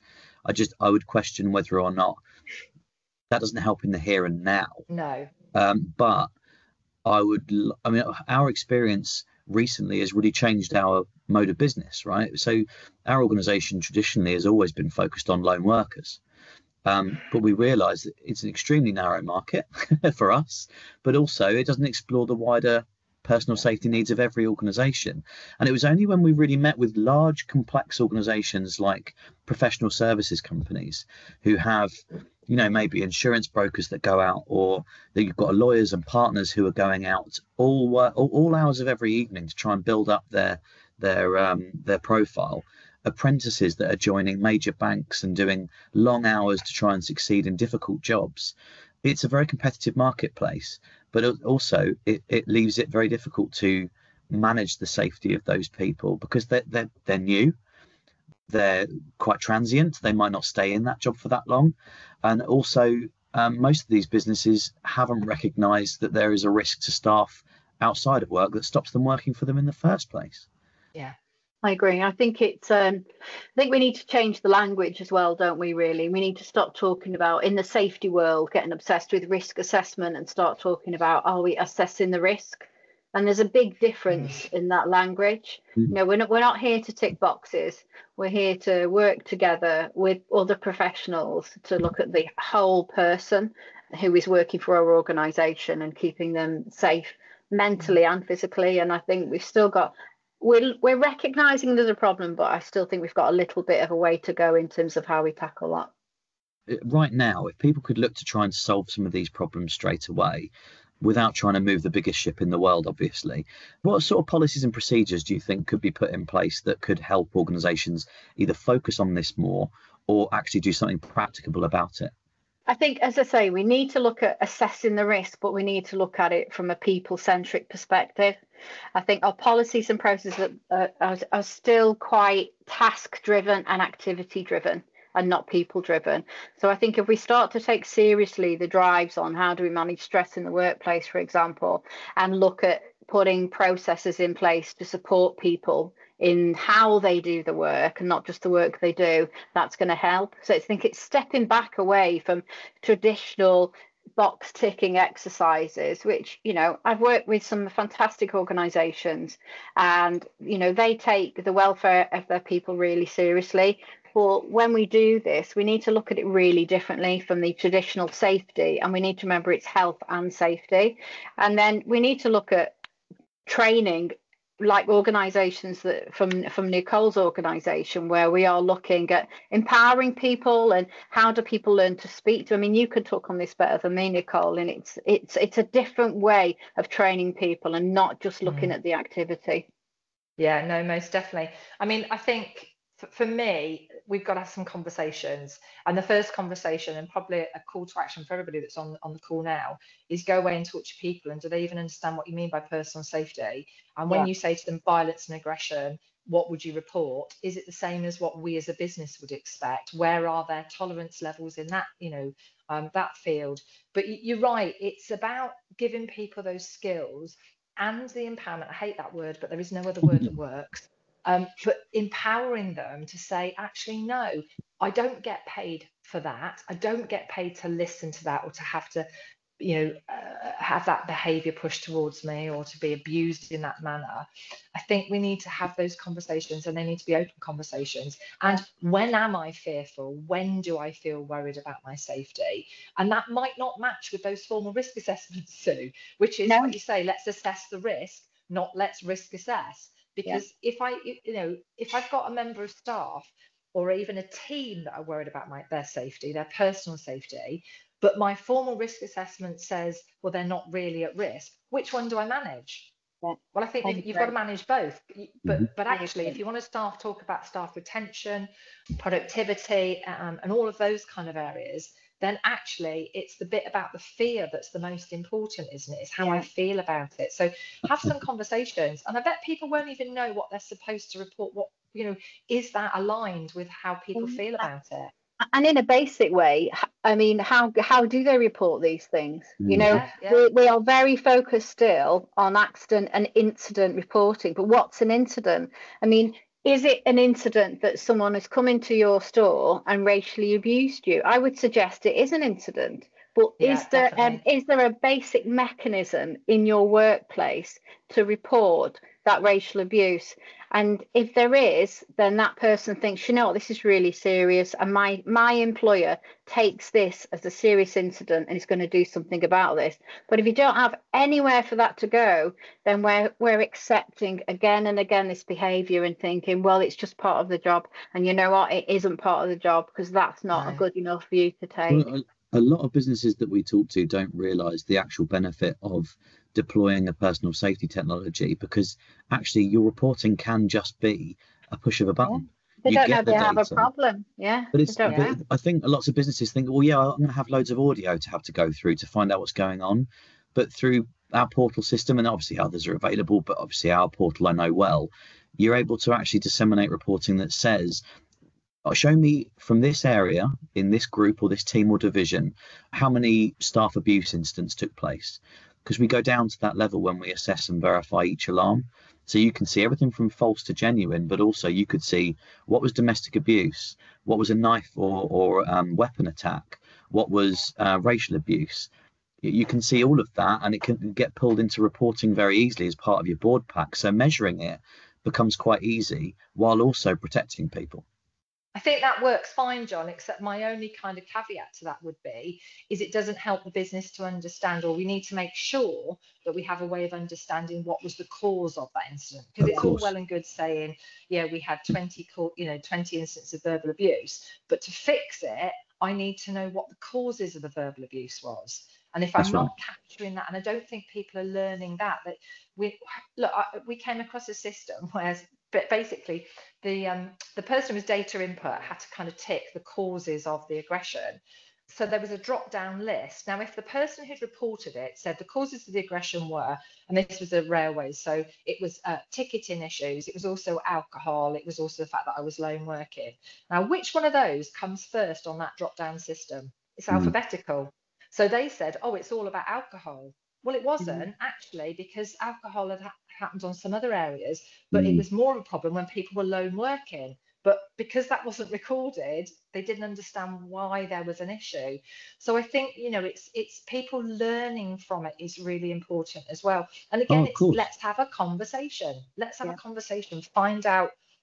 I would question whether or not that doesn't help in the here and now. No. But our experience recently has really changed our mode of business, right? So our organization traditionally has always been focused on lone workers. But we realise that it's an extremely narrow market for us, but also it doesn't explore the wider personal safety needs of every organisation. And it was only when we really met with large, complex organisations like professional services companies who have, maybe insurance brokers that go out, or that you've got lawyers and partners who are going out all hours of every evening to try and build up their profile. Apprentices that are joining major banks and doing long hours to try and succeed in difficult jobs. It's a very competitive marketplace, but also it leaves it very difficult to manage the safety of those people because they're new, they're quite transient, they might not stay in that job for that long, and also most of these businesses haven't recognised that there is a risk to staff outside of work that stops them working for them in the first place. Yeah. I agree. I think we need to change the language as well, don't we, really? We need to stop talking about, in the safety world, getting obsessed with risk assessment and start talking about, are we assessing the risk? And there's a big difference in that language. We're not here to tick boxes. We're here to work together with other professionals to look at the whole person who is working for our organisation and keeping them safe mentally and physically. And I think we've still got... We're recognising there's a problem, but I still think we've got a little bit of a way to go in terms of how we tackle that. Right now, if people could look to try and solve some of these problems straight away, without trying to move the biggest ship in the world, obviously, what sort of policies and procedures do you think could be put in place that could help organisations either focus on this more or actually do something practicable about it? I think, as I say, we need to look at assessing the risk, but we need to look at it from a people-centric perspective. I think our policies and processes are still quite task-driven and activity-driven and not people-driven. So I think if we start to take seriously the drives on how do we manage stress in the workplace, for example, and look at putting processes in place to support people in how they do the work and not just the work they do, that's going to help. So I think it's stepping back away from traditional box ticking exercises, which, I've worked with some fantastic organizations and, they take the welfare of their people really seriously, But when we do this, we need to look at it really differently from the traditional safety, and we need to remember it's health and safety. And then we need to look at training, like organisations that from Nicole's organisation, where we are looking at empowering people and how do people learn to speak to. I mean, you could talk on this better than me, Nicole, and it's a different way of training people and not just looking at the activity. Yeah, no, most definitely. I mean, I think for me, we've got to have some conversations. And the first conversation, and probably a call to action for everybody that's on the call now, is go away and talk to people. And do they even understand what you mean by personal safety? And when you say to them violence and aggression, what would you report? Is it the same as what we as a business would expect? Where are their tolerance levels in that, that field? But you're right, it's about giving people those skills and the empowerment. I hate that word, but there is no other word that works. But empowering them to say, actually, no, I don't get paid for that. I don't get paid to listen to that or to have to, have that behavior pushed towards me or to be abused in that manner. I think we need to have those conversations, and they need to be open conversations. And when am I fearful? When do I feel worried about my safety? And that might not match with those formal risk assessments, Sue, which is what you say, let's assess the risk, not let's risk assess. Because if I've got a member of staff or even a team that are worried about their safety, their personal safety, but my formal risk assessment says, well, they're not really at risk, which one do I manage? Well, I think you've got to manage both. But actually, if you want to talk about staff retention, productivity, and all of those kind of areas, then actually it's the bit about the fear that's the most important, isn't it? It's how I feel about it. So have some conversations, and I bet people won't even know what they're supposed to report. What, is that aligned with how people feel about it? And in a basic way, I mean, how do they report these things? We are very focused still on accident and incident reporting, but what's an incident? I mean, is it an incident that someone has come into your store and racially abused you? I would suggest it is an incident. But is there a basic mechanism in your workplace to report that racial abuse? And if there is, then that person thinks, this is really serious, and my employer takes this as a serious incident and is going to do something about this. But if you don't have anywhere for that to go, then we're accepting again and again this behaviour and thinking, well, it's just part of the job. And you know what? It isn't part of the job, because that's not a good enough view to take. Well, a lot of businesses that we talk to don't realise the actual benefit of deploying a personal safety technology, because actually your reporting can just be a push of a button. They don't know they have a problem. But I think lots of businesses think, well, I'm going to have loads of audio to have to go through to find out what's going on. But through our portal system, and obviously others are available, but obviously our portal I know well, you're able to actually disseminate reporting that says, show me from this area, in this group or this team or division, how many staff abuse incidents took place. Because we go down to that level when we assess and verify each alarm. So you can see everything from false to genuine, but also you could see what was domestic abuse, what was a knife or weapon attack, what was racial abuse. You can see all of that, and it can get pulled into reporting very easily as part of your board pack. So measuring it becomes quite easy while also protecting people. I think that works fine, John, except my only kind of caveat to that would be is it doesn't help the business to understand, or we need to make sure that we have a way of understanding what was the cause of that incident. Because it's all well and good saying, we had 20 incidents of verbal abuse, but to fix it, I need to know what the causes of the verbal abuse was. And if I'm not capturing that, and I don't think people are learning that we came across a system where basically the person who was data input had to kind of tick the causes of the aggression. So there was a drop down list. Now, if the person who'd reported it said the causes of the aggression were, and this was the railways, so it was ticketing issues, it was also alcohol, it was also the fact that I was lone working. Now, which one of those comes first on that drop down system? It's alphabetical. So they said, it's all about alcohol. Well, it wasn't actually, because alcohol had happened on some other areas, but it was more of a problem when people were lone working. But because that wasn't recorded, they didn't understand why there was an issue. So I think, it's people learning from it is really important as well. And again, let's have a conversation. Let's have a conversation, find out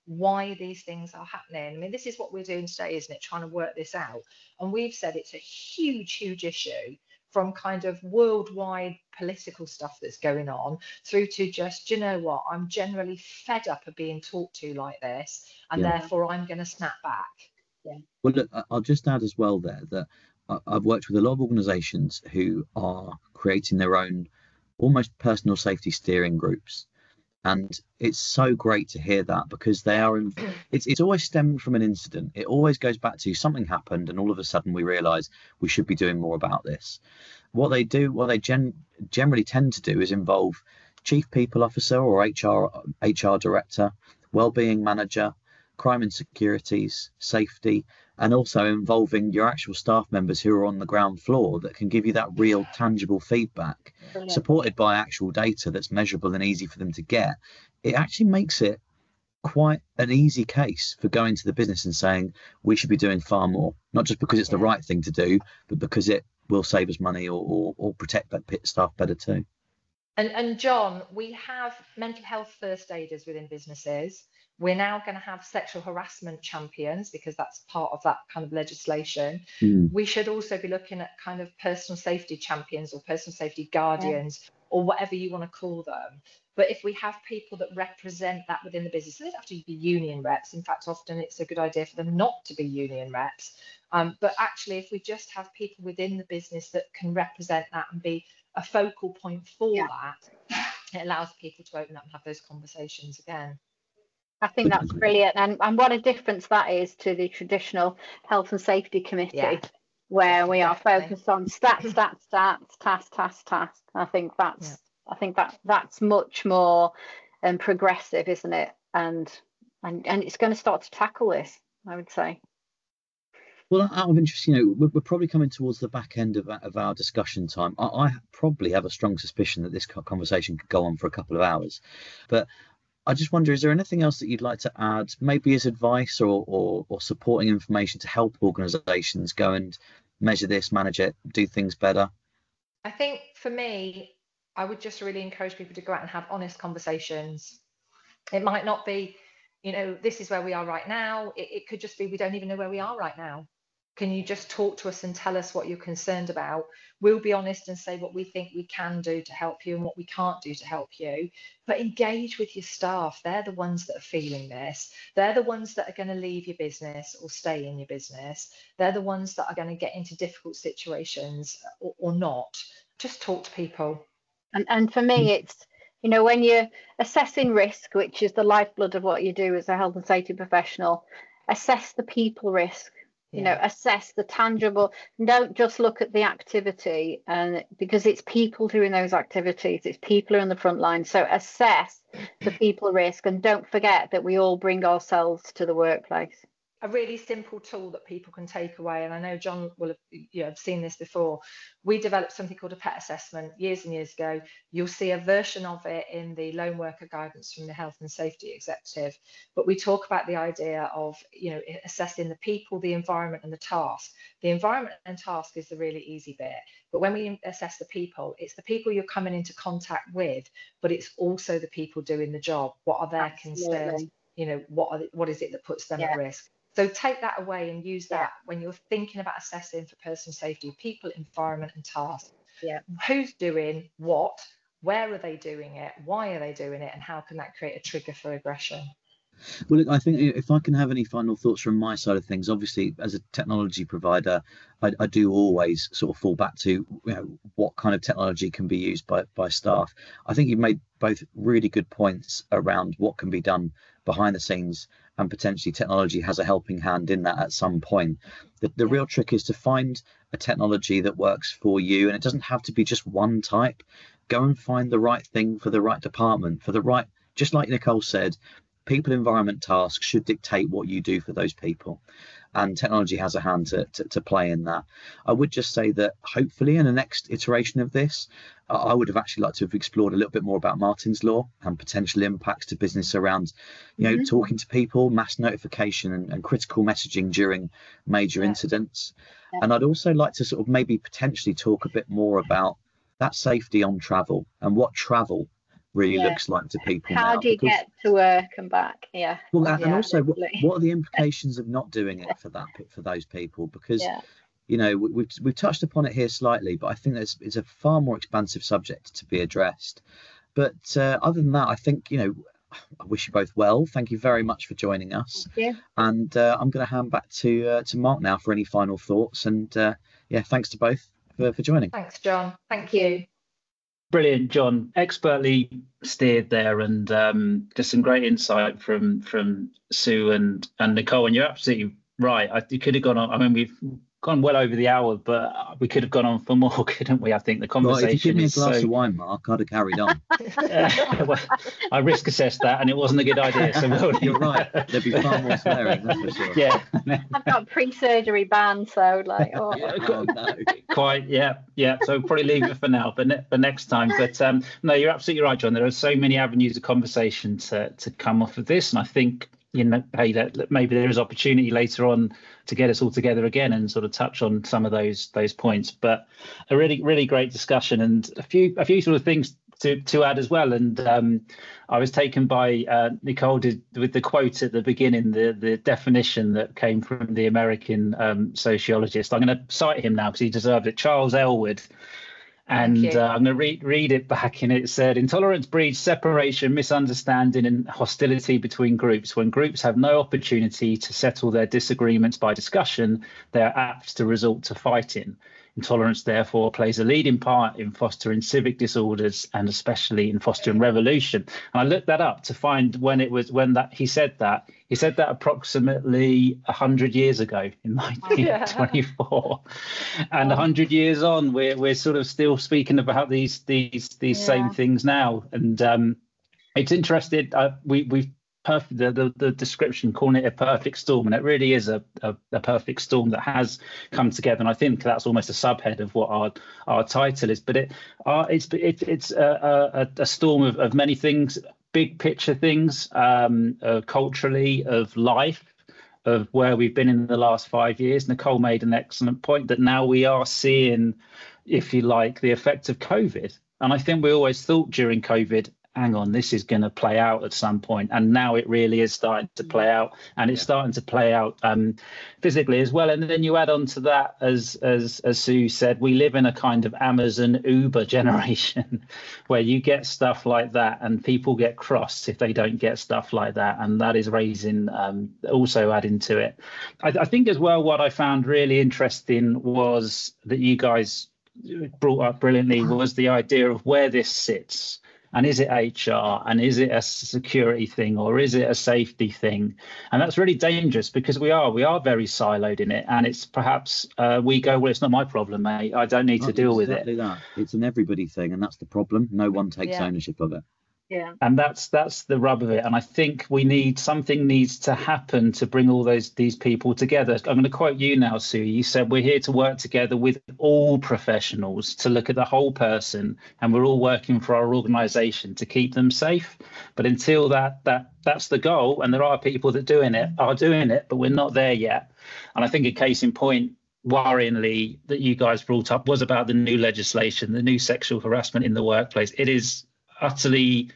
why these things are happening. I mean, this is what we're doing today, isn't it? Trying to work this out. And we've said it's a huge issue, from kind of worldwide political stuff that's going on through to just, you know what, I'm generally fed up of being talked to like this, and therefore I'm going to snap back. Yeah. Well, look, I'll just add as well there that I've worked with a lot of organisations who are creating their own almost personal safety steering groups. And it's so great to hear that, because they are it's always stemmed from an incident. It always goes back to something happened and all of a sudden we realise we should be doing more about this. What they generally tend to do is involve chief people officer or HR director, wellbeing manager, crime and securities, safety, and also involving your actual staff members who are on the ground floor that can give you that real tangible feedback. Brilliant. Supported by actual data that's measurable and easy for them to get. It actually makes it quite an easy case for going to the business and saying we should be doing far more, not just because it's the right thing to do, but because it will save us money or protect that staff better too. And John, we have mental health first aiders within businesses. We're now going to have sexual harassment champions, because that's part of that kind of legislation. We should also be looking at kind of personal safety champions or personal safety guardians, or whatever you want to call them. But if we have people that represent that within the business, they don't have to be union reps. In fact, often it's a good idea for them not to be union reps. But actually, if we just have people within the business that can represent that and be a focal point for that, it allows people to open up and have those conversations again. I think that's brilliant. And what a difference that is to the traditional health and safety committee, where we are focused on stats, task. I think that's much more progressive, isn't it? And it's going to start to tackle this, I would say. Well, out of interest, we're probably coming towards the back end of our discussion time. I probably have a strong suspicion that this conversation could go on for a couple of hours, but I just wonder, is there anything else that you'd like to add, maybe as advice or supporting information to help organisations go and measure this, manage it, do things better? I think for me, I would just really encourage people to go out and have honest conversations. It might not be, this is where we are right now. It could just be, we don't even know where we are right now. Can you just talk to us and tell us what you're concerned about? We'll be honest and say what we think we can do to help you and what we can't do to help you. But engage with your staff. They're the ones that are feeling this. They're the ones that are going to leave your business or stay in your business. They're the ones that are going to get into difficult situations or not. Just talk to people. And for me, it's, when you're assessing risk, which is the lifeblood of what you do as a health and safety professional, assess the people risk. Assess the tangible. Don't just look at the activity, and because it's people doing those activities, it's people who are on the front line. So assess the people risk, and don't forget that we all bring ourselves to the workplace. A really simple tool that people can take away, and I know John will have seen this before. We developed something called a PET assessment years and years ago. You'll see a version of it in the lone worker guidance from the Health and Safety Executive. But we talk about the idea of assessing the people, the environment, and the task. The environment and task is the really easy bit. But when we assess the people, it's the people you're coming into contact with, but it's also the people doing the job. What are their concerns? What is it that puts them at risk? So take that away and use that when you're thinking about assessing for personal safety, people, environment, and task. Who's doing what? Where are they doing it? Why are they doing it? And how can that create a trigger for aggression? Well, look, I think if I can have any final thoughts from my side of things, obviously, as a technology provider, I do always sort of fall back to what kind of technology can be used by staff. I think you've made both really good points around what can be done behind the scenes, and potentially technology has a helping hand in that at some point. The real trick is to find a technology that works for you, and it doesn't have to be just one type. Go and find the right thing for the right department, just like Nicole said, people, environment, tasks should dictate what you do for those people, and technology has a hand to play in that. I would just say that hopefully in the next iteration of this, I would have actually liked to have explored a little bit more about Martin's Law and potential impacts to business around, talking to people, mass notification and critical messaging during major incidents. And I'd also like to sort of maybe potentially talk a bit more about that safety on travel and what travel really looks like to people now. How do you get to work and back? Yeah. Well, yeah, and also, what are the implications of not doing it for those people? Because you know, we've touched upon it here slightly, but I think it's a far more expansive subject to be addressed. But other than that, I think, you know, I wish you both well. Thank you very much for joining us. Thank you. And I'm going to hand back to Mark now for any final thoughts. And thanks to both for joining. Thanks, John. Thank you. Brilliant, John. Expertly steered there, and just some great insight from Sue and Nicole. And you're absolutely right. You could have gone on. I mean, we've gone well over the hour, but we could have gone on for more, couldn't we? I think the conversation. Well, if you give me a glass of wine, Mark, I'd have carried on. Well, I risk assessed that, and it wasn't a good idea. So you're right. There'd be far more swearing, that's for sure. Yeah, I've got pre-surgery ban, so like, no. Quite, yeah. So probably leave it for now, but next time. But no, you're absolutely right, John. There are so many avenues of conversation to come off of this, and I think, you know, hey, that maybe there is opportunity later on to get us all together again and sort of touch on some of those points. But a really great discussion, and a few sort of things to add as well. And I was taken by Nicole with the quote at the beginning, the definition that came from the American sociologist. I'm going to cite him now because he deserved it. Charles Elwood. And I'm going to read it back, and it said, intolerance breeds separation, misunderstanding and hostility between groups. When groups have no opportunity to settle their disagreements by discussion, they are apt to resort to fighting. Intolerance, therefore, plays a leading part in fostering civic disorders and especially in fostering revolution. And I looked that up to find when he said that. He said that approximately 100 years ago in 1924. And 100 years on, we're sort of still speaking about these same things now. And it's interesting. We've the description, calling it a perfect storm, and it really is a perfect storm that has come together. And I think that's almost a subhead of what our title is. But it's a storm of many things, big picture things, culturally, of life, of where we've been in the last 5 years. Nicole made an excellent point that now we are seeing, if you like, the effect of COVID. And I think we always thought during COVID, hang on, this is going to play out at some point, and now it really is starting to play out, and it's starting to play out physically as well. And then you add on to that, as Sue said, we live in a kind of Amazon Uber generation where you get stuff like that and people get cross if they don't get stuff like that, and that is raising, also adding to it. I think as well, what I found really interesting was that you guys brought up brilliantly was the idea of where this sits. And is it HR, and is it a security thing, or is it a safety thing? And that's really dangerous, because we are very siloed in it. And it's perhaps we go, well, it's not my problem, mate. I don't need to deal with it. Exactly that. It's an everybody thing, and that's the problem. No one takes ownership of it. Yeah. And that's the rub of it. And I think something needs to happen to bring all these people together. I'm going to quote you now, Sue. You said we're here to work together with all professionals to look at the whole person, and we're all working for our organisation to keep them safe. But until that's the goal, and there are people that are doing it, but we're not there yet. And I think a case in point, worryingly, that you guys brought up was about the new legislation, the new sexual harassment in the workplace. It is utterly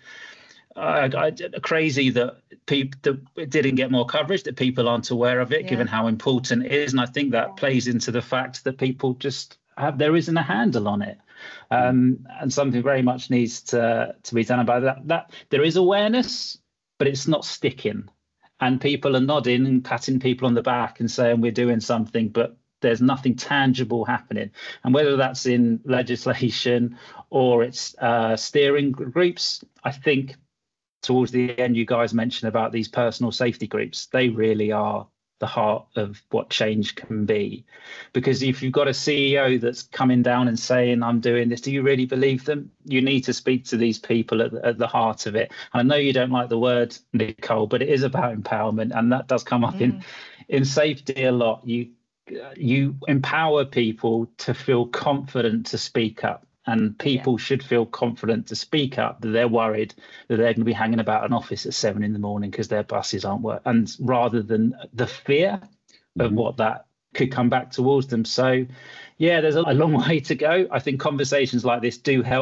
crazy that it didn't get more coverage, that people aren't aware of it, given how important it is. And I think that plays into the fact that people just there isn't a handle on it. And something very much needs to be done about that. There is awareness, but it's not sticking. And people are nodding and patting people on the back and saying we're doing something, but there's nothing tangible happening. And whether that's in legislation or it's steering groups, I think towards the end, you guys mentioned about these personal safety groups. They really are the heart of what change can be. Because if you've got a CEO that's coming down and saying, I'm doing this, do you really believe them? You need to speak to these people at the heart of it. And I know you don't like the word, Nicole, but it is about empowerment. And that does come up in safety a lot. You empower people to feel confident to speak up, and people should feel confident to speak up that they're worried that they're going to be hanging about an office at 7 a.m. because their buses aren't working, and rather than the fear of what that could come back towards them. So there's a long way to go. I think conversations like this do help.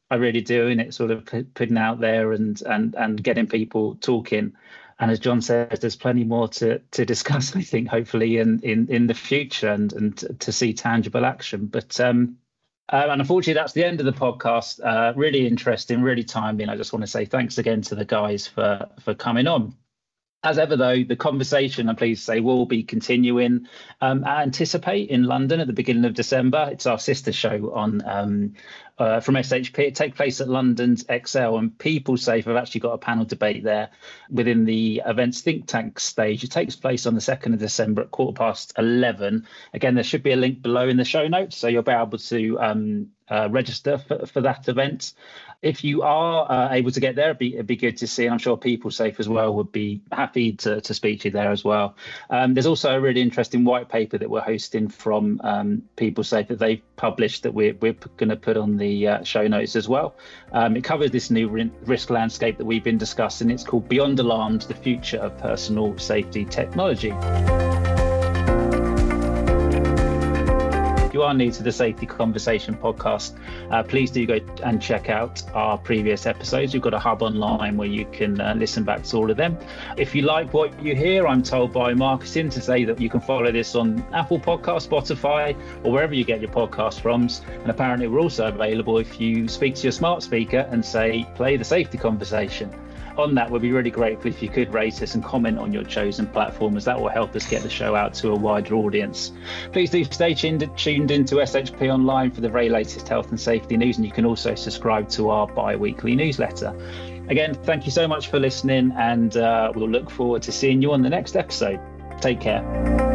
I really do, and it's sort of putting out there and getting people talking. And as John says, there's plenty more to discuss, I think, hopefully in the future and to see tangible action. But and unfortunately, that's the end of the podcast. Really interesting, really timely. And I just want to say thanks again to the guys for coming on. As ever, though, the conversation, I'm pleased to say, will be continuing. I anticipate in London at the beginning of December. It's our sister show on from SHP. It takes place at London's Excel, and PeopleSafe have actually got a panel debate there within the events think tank stage. It takes place on the 2nd of December at 11:15. Again, there should be a link below in the show notes, so you'll be able to register for that event. If you are able to get there, it'd be good to see. And I'm sure PeopleSafe as well would be happy to speak to you there as well. There's also a really interesting white paper that we're hosting from PeopleSafe that they've published that we're going to put on the show notes as well. It covers this new risk landscape that we've been discussing. It's called Beyond Alarms, the Future of Personal Safety Technology. If you are new to the Safety Conversation podcast, please do go and check out our previous episodes. We've got a hub online where you can listen back to all of them. If you like what you hear, I'm told by marketing to say that you can follow this on Apple Podcasts, Spotify, or wherever you get your podcast from. And apparently we're also available if you speak to your smart speaker and say, play the Safety Conversation. On that, we'd be really grateful if you could rate us and comment on your chosen platform, as that will help us get the show out to a wider audience. Please do stay tuned into SHP Online for the very latest health and safety news, and you can also subscribe to our bi-weekly newsletter. Again, thank you so much for listening, and we'll look forward to seeing you on the next episode. Take care.